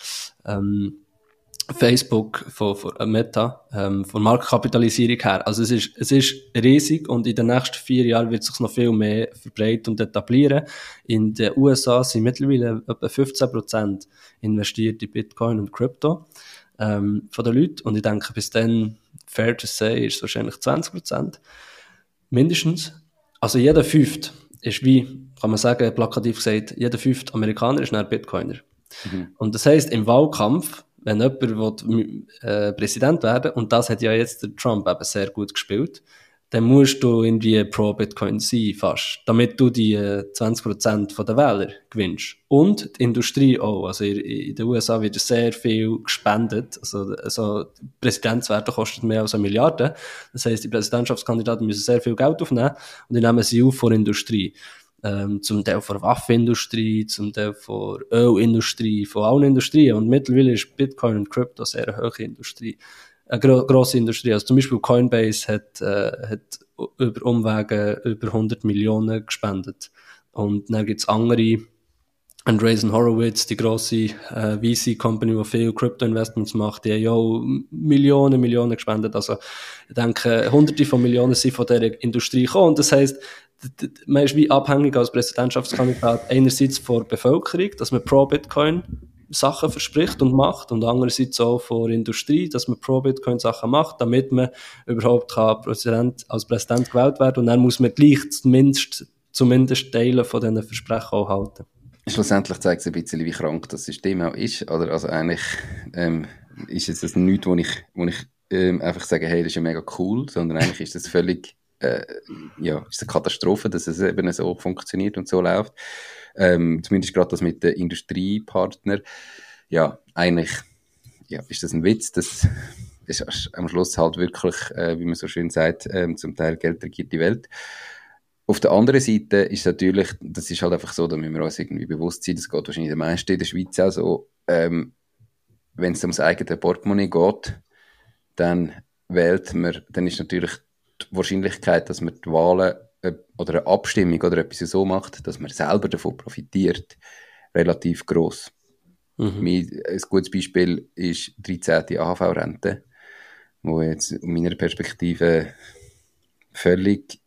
Facebook von Meta, von Marktkapitalisierung her. Also es ist riesig und in den nächsten 4 Jahren wird es sich noch viel mehr verbreiten und etablieren. In den USA sind mittlerweile etwa 15% investiert in Bitcoin und Krypto, von den Leuten. Und ich denke, bis dann, fair to say, ist es wahrscheinlich 20%. Mindestens. Also jeder Fünfte ist wie, kann man sagen, plakativ gesagt, jeder 5. Amerikaner ist ein Bitcoiner. Mhm. Und das heisst, im Wahlkampf, wenn jemand Präsident werden will, und das hat ja jetzt der Trump eben sehr gut gespielt, dann musst du irgendwie pro Bitcoin sein, fast, damit du die 20% der Wähler gewinnst. Und die Industrie auch. Also in den USA wird sehr viel gespendet. Also die Präsidentswerte kosten mehr als 1 Milliarde. Das heisst, die Präsidentschaftskandidaten müssen sehr viel Geld aufnehmen und die nehmen sie auf von der Industrie. Zum Teil von der Waffenindustrie, zum Teil von der Ölindustrie, von allen Industrien. Und mittlerweile ist Bitcoin und Krypto sehr eine hohe Industrie, eine grosse Industrie. Also zum Beispiel Coinbase hat über Umwege über 100 Millionen gespendet. Und dann gibt's andere, Andreessen Horowitz, die grosse VC-Company, die viel Crypto-Investments macht, die haben ja auch Millionen gespendet. Also ich denke, Hunderte von Millionen sind von dieser Industrie gekommen. Und das heisst, man ist wie abhängig als Präsidentschaftskandidat einerseits von der Bevölkerung, dass man pro Bitcoin Sachen verspricht und macht, und andererseits auch von der Industrie, dass man pro Bitcoin Sachen macht, damit man überhaupt als Präsident gewählt werden kann. Und dann muss man gleich zumindest Teile von diesen Versprechen auch halten. Schlussendlich zeigt es ein bisschen, wie krank das System auch ist. Oder? Also eigentlich ist es das nichts, wo ich einfach sage, hey, das ist ja mega cool, sondern eigentlich ist das völlig ist eine Katastrophe, dass es eben so funktioniert und so läuft. Zumindest gerade das mit den Industriepartnern. Ja, eigentlich ist das ein Witz. Das ist am Schluss halt wirklich, wie man so schön sagt, zum Teil Geld regiert die Welt. Auf der anderen Seite ist natürlich, das ist halt einfach so, da müssen wir uns irgendwie bewusst sein, das geht wahrscheinlich den meisten in der Schweiz auch so, wenn es ums eigene Portemonnaie geht, dann ist natürlich die Wahrscheinlichkeit, dass man die Wahlen oder eine Abstimmung oder etwas so macht, dass man selber davon profitiert, relativ gross. Ein gutes Beispiel ist die 13. AHV-Rente, wo jetzt aus meiner Perspektive völlig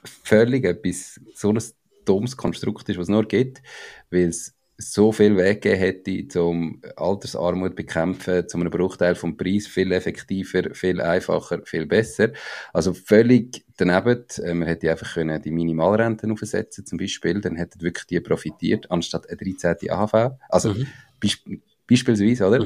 etwas, so ein dummes Konstrukt ist, was es nur gibt, weil es so viel Weg gegeben hätte, um Altersarmut zu bekämpfen, zu einem Bruchteil vom Preis, viel effektiver, viel einfacher, viel besser. Also völlig daneben. Man hätte einfach können die Minimalrenten aufsetzen zum Beispiel, dann hätten wirklich die profitiert, anstatt eine 13. AHV. Also beispielsweise, oder?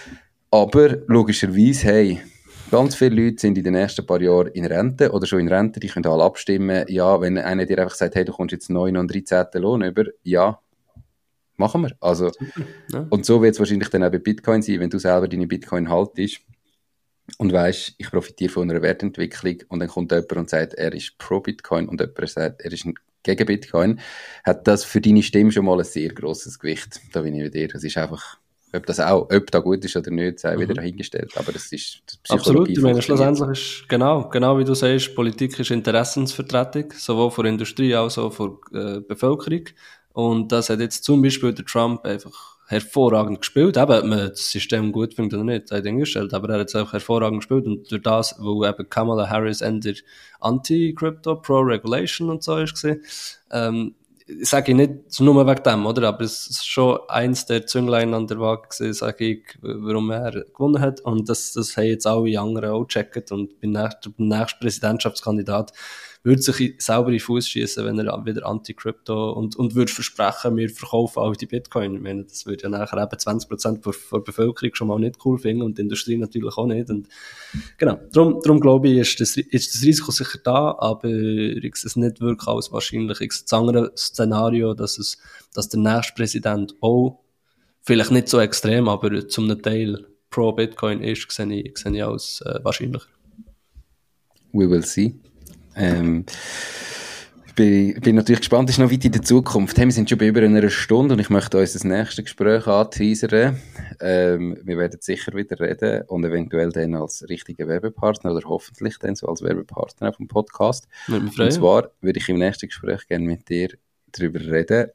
Aber logischerweise, hey, ganz viele Leute sind in den nächsten paar Jahren in Rente oder schon in Rente, die können alle abstimmen. Ja, wenn einer dir einfach sagt, hey, du kommst jetzt 9 und 13. Lohn über, ja, machen wir. Also, ja. Und so wird es wahrscheinlich dann auch bei Bitcoin sein, wenn du selber deine Bitcoin haltest und weisst, ich profitiere von einer Wertentwicklung, und dann kommt jemand und sagt, er ist pro Bitcoin, und jemand sagt, er ist gegen Bitcoin, hat das für deine Stimme schon mal ein sehr grosses Gewicht. Da bin ich bei dir. Es ist einfach, ob da gut ist oder nicht, sei wieder dahingestellt. Aber das ist die Psychologie. Absolut, ich meine, schlussendlich ist genau wie du sagst, Politik ist Interessensvertretung, sowohl von der Industrie als auch von der Bevölkerung. Und das hat jetzt zum Beispiel der Trump einfach hervorragend gespielt. Eben, ob man das System gut findet oder nicht, sei dahingestellt. Aber er hat es auch hervorragend gespielt. Und durch das, wo eben Kamala Harris eher Anti-Crypto, Pro-Regulation und so ist gewesen, sage ich nicht nur wegen dem, oder? Aber es ist schon eins der Zünglein an der Waage gewesen, sage ich, warum er gewonnen hat. Und das haben jetzt alle anderen auch gecheckt. Und beim nächsten Präsidentschaftskandidat würde sich selber in den Fuß schießen, wenn er wieder Anti-Crypto und würde versprechen, wir verkaufen all die Bitcoin. Ich meine, das würde ja nachher eben 20% der Bevölkerung schon mal nicht cool finden und die Industrie natürlich auch nicht. Und genau, darum glaube ich, ist das Risiko sicher da, aber ich sehe es nicht wirklich als wahrscheinlich. Das andere Szenario, dass der nächste Präsident auch vielleicht nicht so extrem, aber zum Teil pro Bitcoin ist, sehe ich als wahrscheinlicher. We will see. bin natürlich gespannt, das ist noch weit in der Zukunft. Hey, wir sind schon bei über einer Stunde und ich möchte uns das nächste Gespräch anteasern. Wir werden sicher wieder reden und eventuell dann als richtiger Werbepartner oder hoffentlich dann so als Werbepartner vom Podcast. Und zwar würde ich im nächsten Gespräch gerne mit dir darüber reden,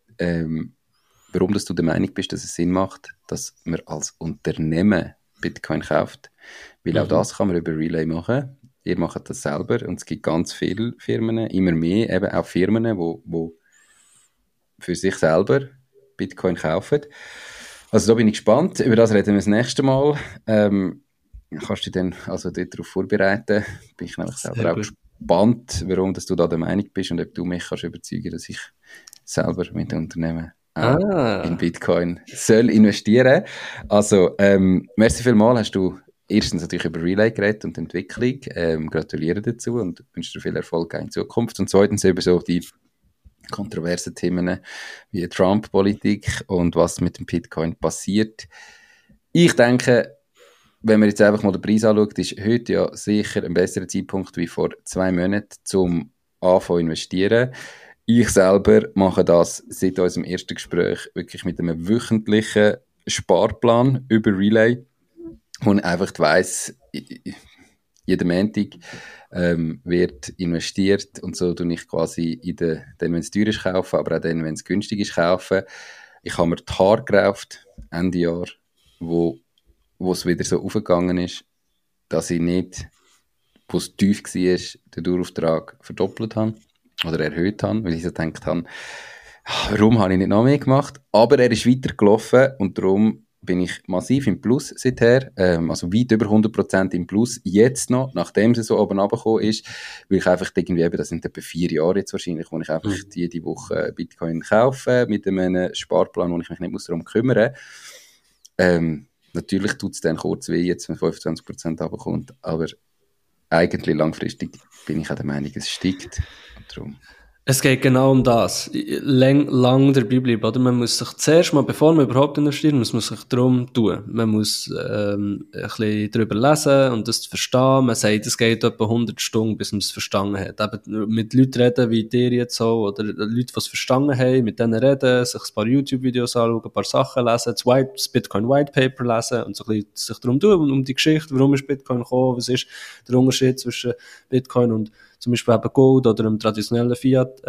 warum dass du der Meinung bist, dass es Sinn macht, dass man als Unternehmen Bitcoin kauft. Weil auch das kann man über Relay machen. Ihr macht das selber und es gibt ganz viele Firmen, immer mehr, eben auch Firmen, die für sich selber Bitcoin kaufen. Also da bin ich gespannt, über das reden wir das nächste Mal. Kannst du dich dann also darauf vorbereiten? Bin ich nämlich selber auch gespannt, warum dass du da der Meinung bist und ob du mich kannst überzeugen, dass ich selber mit dem Unternehmen in Bitcoin soll investieren. Also, merci vielmals, hast du erstens natürlich über Relay geredet und die Entwicklung. Gratuliere dazu und wünsche dir viel Erfolg in Zukunft. Und zweitens über so die kontroversen Themen wie Trump-Politik und was mit dem Bitcoin passiert. Ich denke, wenn man jetzt einfach mal den Preis anschaut, ist heute ja sicher ein besserer Zeitpunkt wie vor 2 Monaten zum Anfangen zu investieren. Ich selber mache das seit unserem ersten Gespräch wirklich mit einem wöchentlichen Sparplan über Relay, wo ich einfach weiss, jeden Montag wird investiert und so tue ich quasi dann, wenn es teuer ist, kaufen, aber auch dann, wenn es günstig ist, kaufen. Ich habe mir die Haare gerauft, Ende Jahr, wo es wieder so aufgegangen ist, dass ich nicht, wo es tief war, den Dauerauftrag verdoppelt habe oder erhöht habe, weil ich so gedacht habe, warum habe ich nicht noch mehr gemacht? Aber er ist weitergelaufen und darum bin ich massiv im Plus seither, also weit über 100% im Plus, jetzt noch, nachdem es so oben runtergekommen ist, weil ich einfach irgendwie eben, das sind etwa 4 Jahre jetzt wahrscheinlich, wo ich einfach jede Woche Bitcoin kaufe, mit einem Sparplan, wo ich mich nicht darum kümmern muss. Natürlich tut es dann kurz weh, jetzt, wenn 25% runterkommt, aber eigentlich langfristig bin ich auch der Meinung, es steigt. Und darum. Es geht genau um das. Lang dabei bleiben, oder? Man muss sich zuerst mal, bevor man überhaupt investiert, muss man sich darum tun. Man muss ein bisschen darüber lesen und das verstehen. Man sagt, es geht etwa 100 Stunden, bis man es verstanden hat. Eben mit Leuten reden, wie dir jetzt so, oder Leute, die es verstanden haben, mit denen reden, sich ein paar YouTube-Videos anschauen, ein paar Sachen lesen, das Bitcoin White Paper lesen und so ein bisschen sich darum tun, um die Geschichte, warum ist Bitcoin gekommen, was ist der Unterschied zwischen Bitcoin und zum Beispiel eben Gold oder einem traditionellen Fiat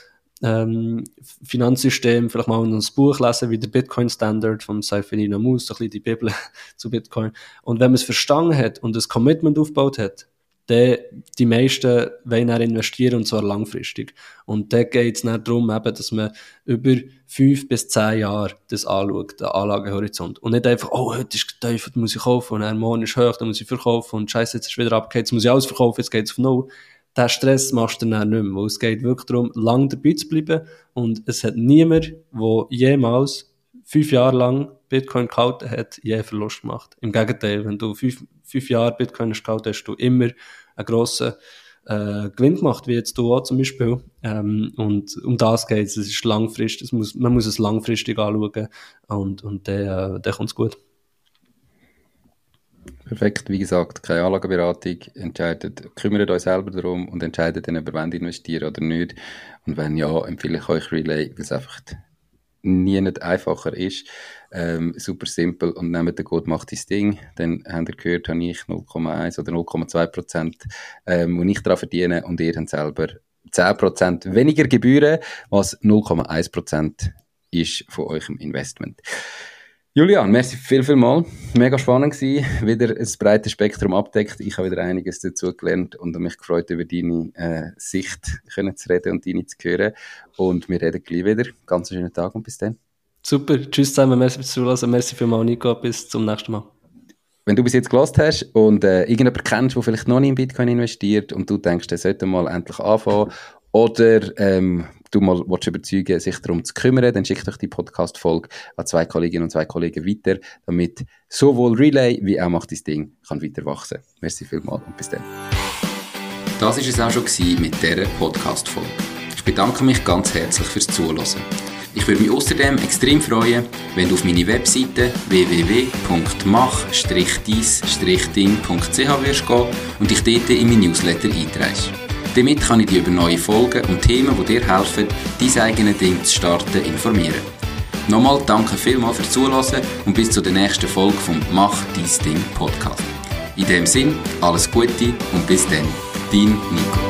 Finanzsystem, vielleicht mal ein Buch lesen wie der Bitcoin Standard von Seyferian Amous, so ein bisschen die Bibel zu Bitcoin. Und wenn man es verstanden hat und ein Commitment aufgebaut hat, dann die meisten wollen dann investieren und zwar langfristig. Und da geht es dann darum, eben, dass man über 5 bis 10 Jahre das anschaut, den Anlagehorizont. Und nicht einfach, oh, heute ist geteuft, muss ich kaufen, und dann morgen ist hoch, dann muss ich verkaufen, und scheiße, jetzt ist wieder abgehakt, jetzt muss ich alles verkaufen, jetzt geht es auf Null. Den Stress machst du dann nicht mehr, weil es geht wirklich darum, lang dabei zu bleiben und es hat niemand, der jemals 5 Jahre lang Bitcoin gehalten hat, je Verlust gemacht. Im Gegenteil, wenn du 5 Jahre Bitcoin hast gehalten, hast du immer einen grossen Gewinn gemacht, wie jetzt du auch zum Beispiel. Und um das geht es. Es ist langfristig, man muss es langfristig anschauen und dann kommt es gut. Perfekt, wie gesagt, keine Anlageberatung, kümmert euch selber darum und entscheidet dann, ob ihr wollt investieren oder nicht. Und wenn ja, empfehle ich euch Relay, weil es einfach nie nicht einfacher ist. Super simpel und nehmt den Code, macht das Ding. Dann habt ihr gehört, habe ich 0,1 oder 0,2%, wo ich daran verdiene und ihr habt selber 10% weniger Gebühren, was 0,1% ist von eurem Investment. Julian, merci viel. Mega spannend gewesen. Wieder ein breites Spektrum abdeckt. Ich habe wieder einiges dazu gelernt und mich gefreut, über deine Sicht können zu reden und deine zu hören. Und wir reden gleich wieder. Ganz schönen Tag und bis dann. Super. Tschüss zusammen. Merci fürs Zuhören. Merci vielmals, Nico. Bis zum nächsten Mal. Wenn du bis jetzt gehört hast und irgendjemanden kennst, der vielleicht noch nicht in Bitcoin investiert und du denkst, der sollte mal endlich anfangen oder du mal willst überzeugen, sich darum zu kümmern, dann schickt euch die Podcast-Folge an 2 Kolleginnen und 2 Kollegen weiter, damit sowohl Relay wie auch «Macht dein Ding» kann weiter wachsen. Merci vielmals und bis dann. Das war es auch schon mit dieser Podcast-Folge. Ich bedanke mich ganz herzlich fürs Zuhören. Ich würde mich außerdem extrem freuen, wenn du auf meine Webseite www.mach-deis-ding.ch wirst gehen und dich dort in mein Newsletter einträgst. Damit kann ich dich über neue Folgen und Themen, die dir helfen, dein eigenes Ding zu starten, informieren. Nochmal danke vielmals fürs Zuhören und bis zur nächsten Folge vom Mach dein Ding Podcast. In dem Sinn, alles Gute und bis dann, dein Nico.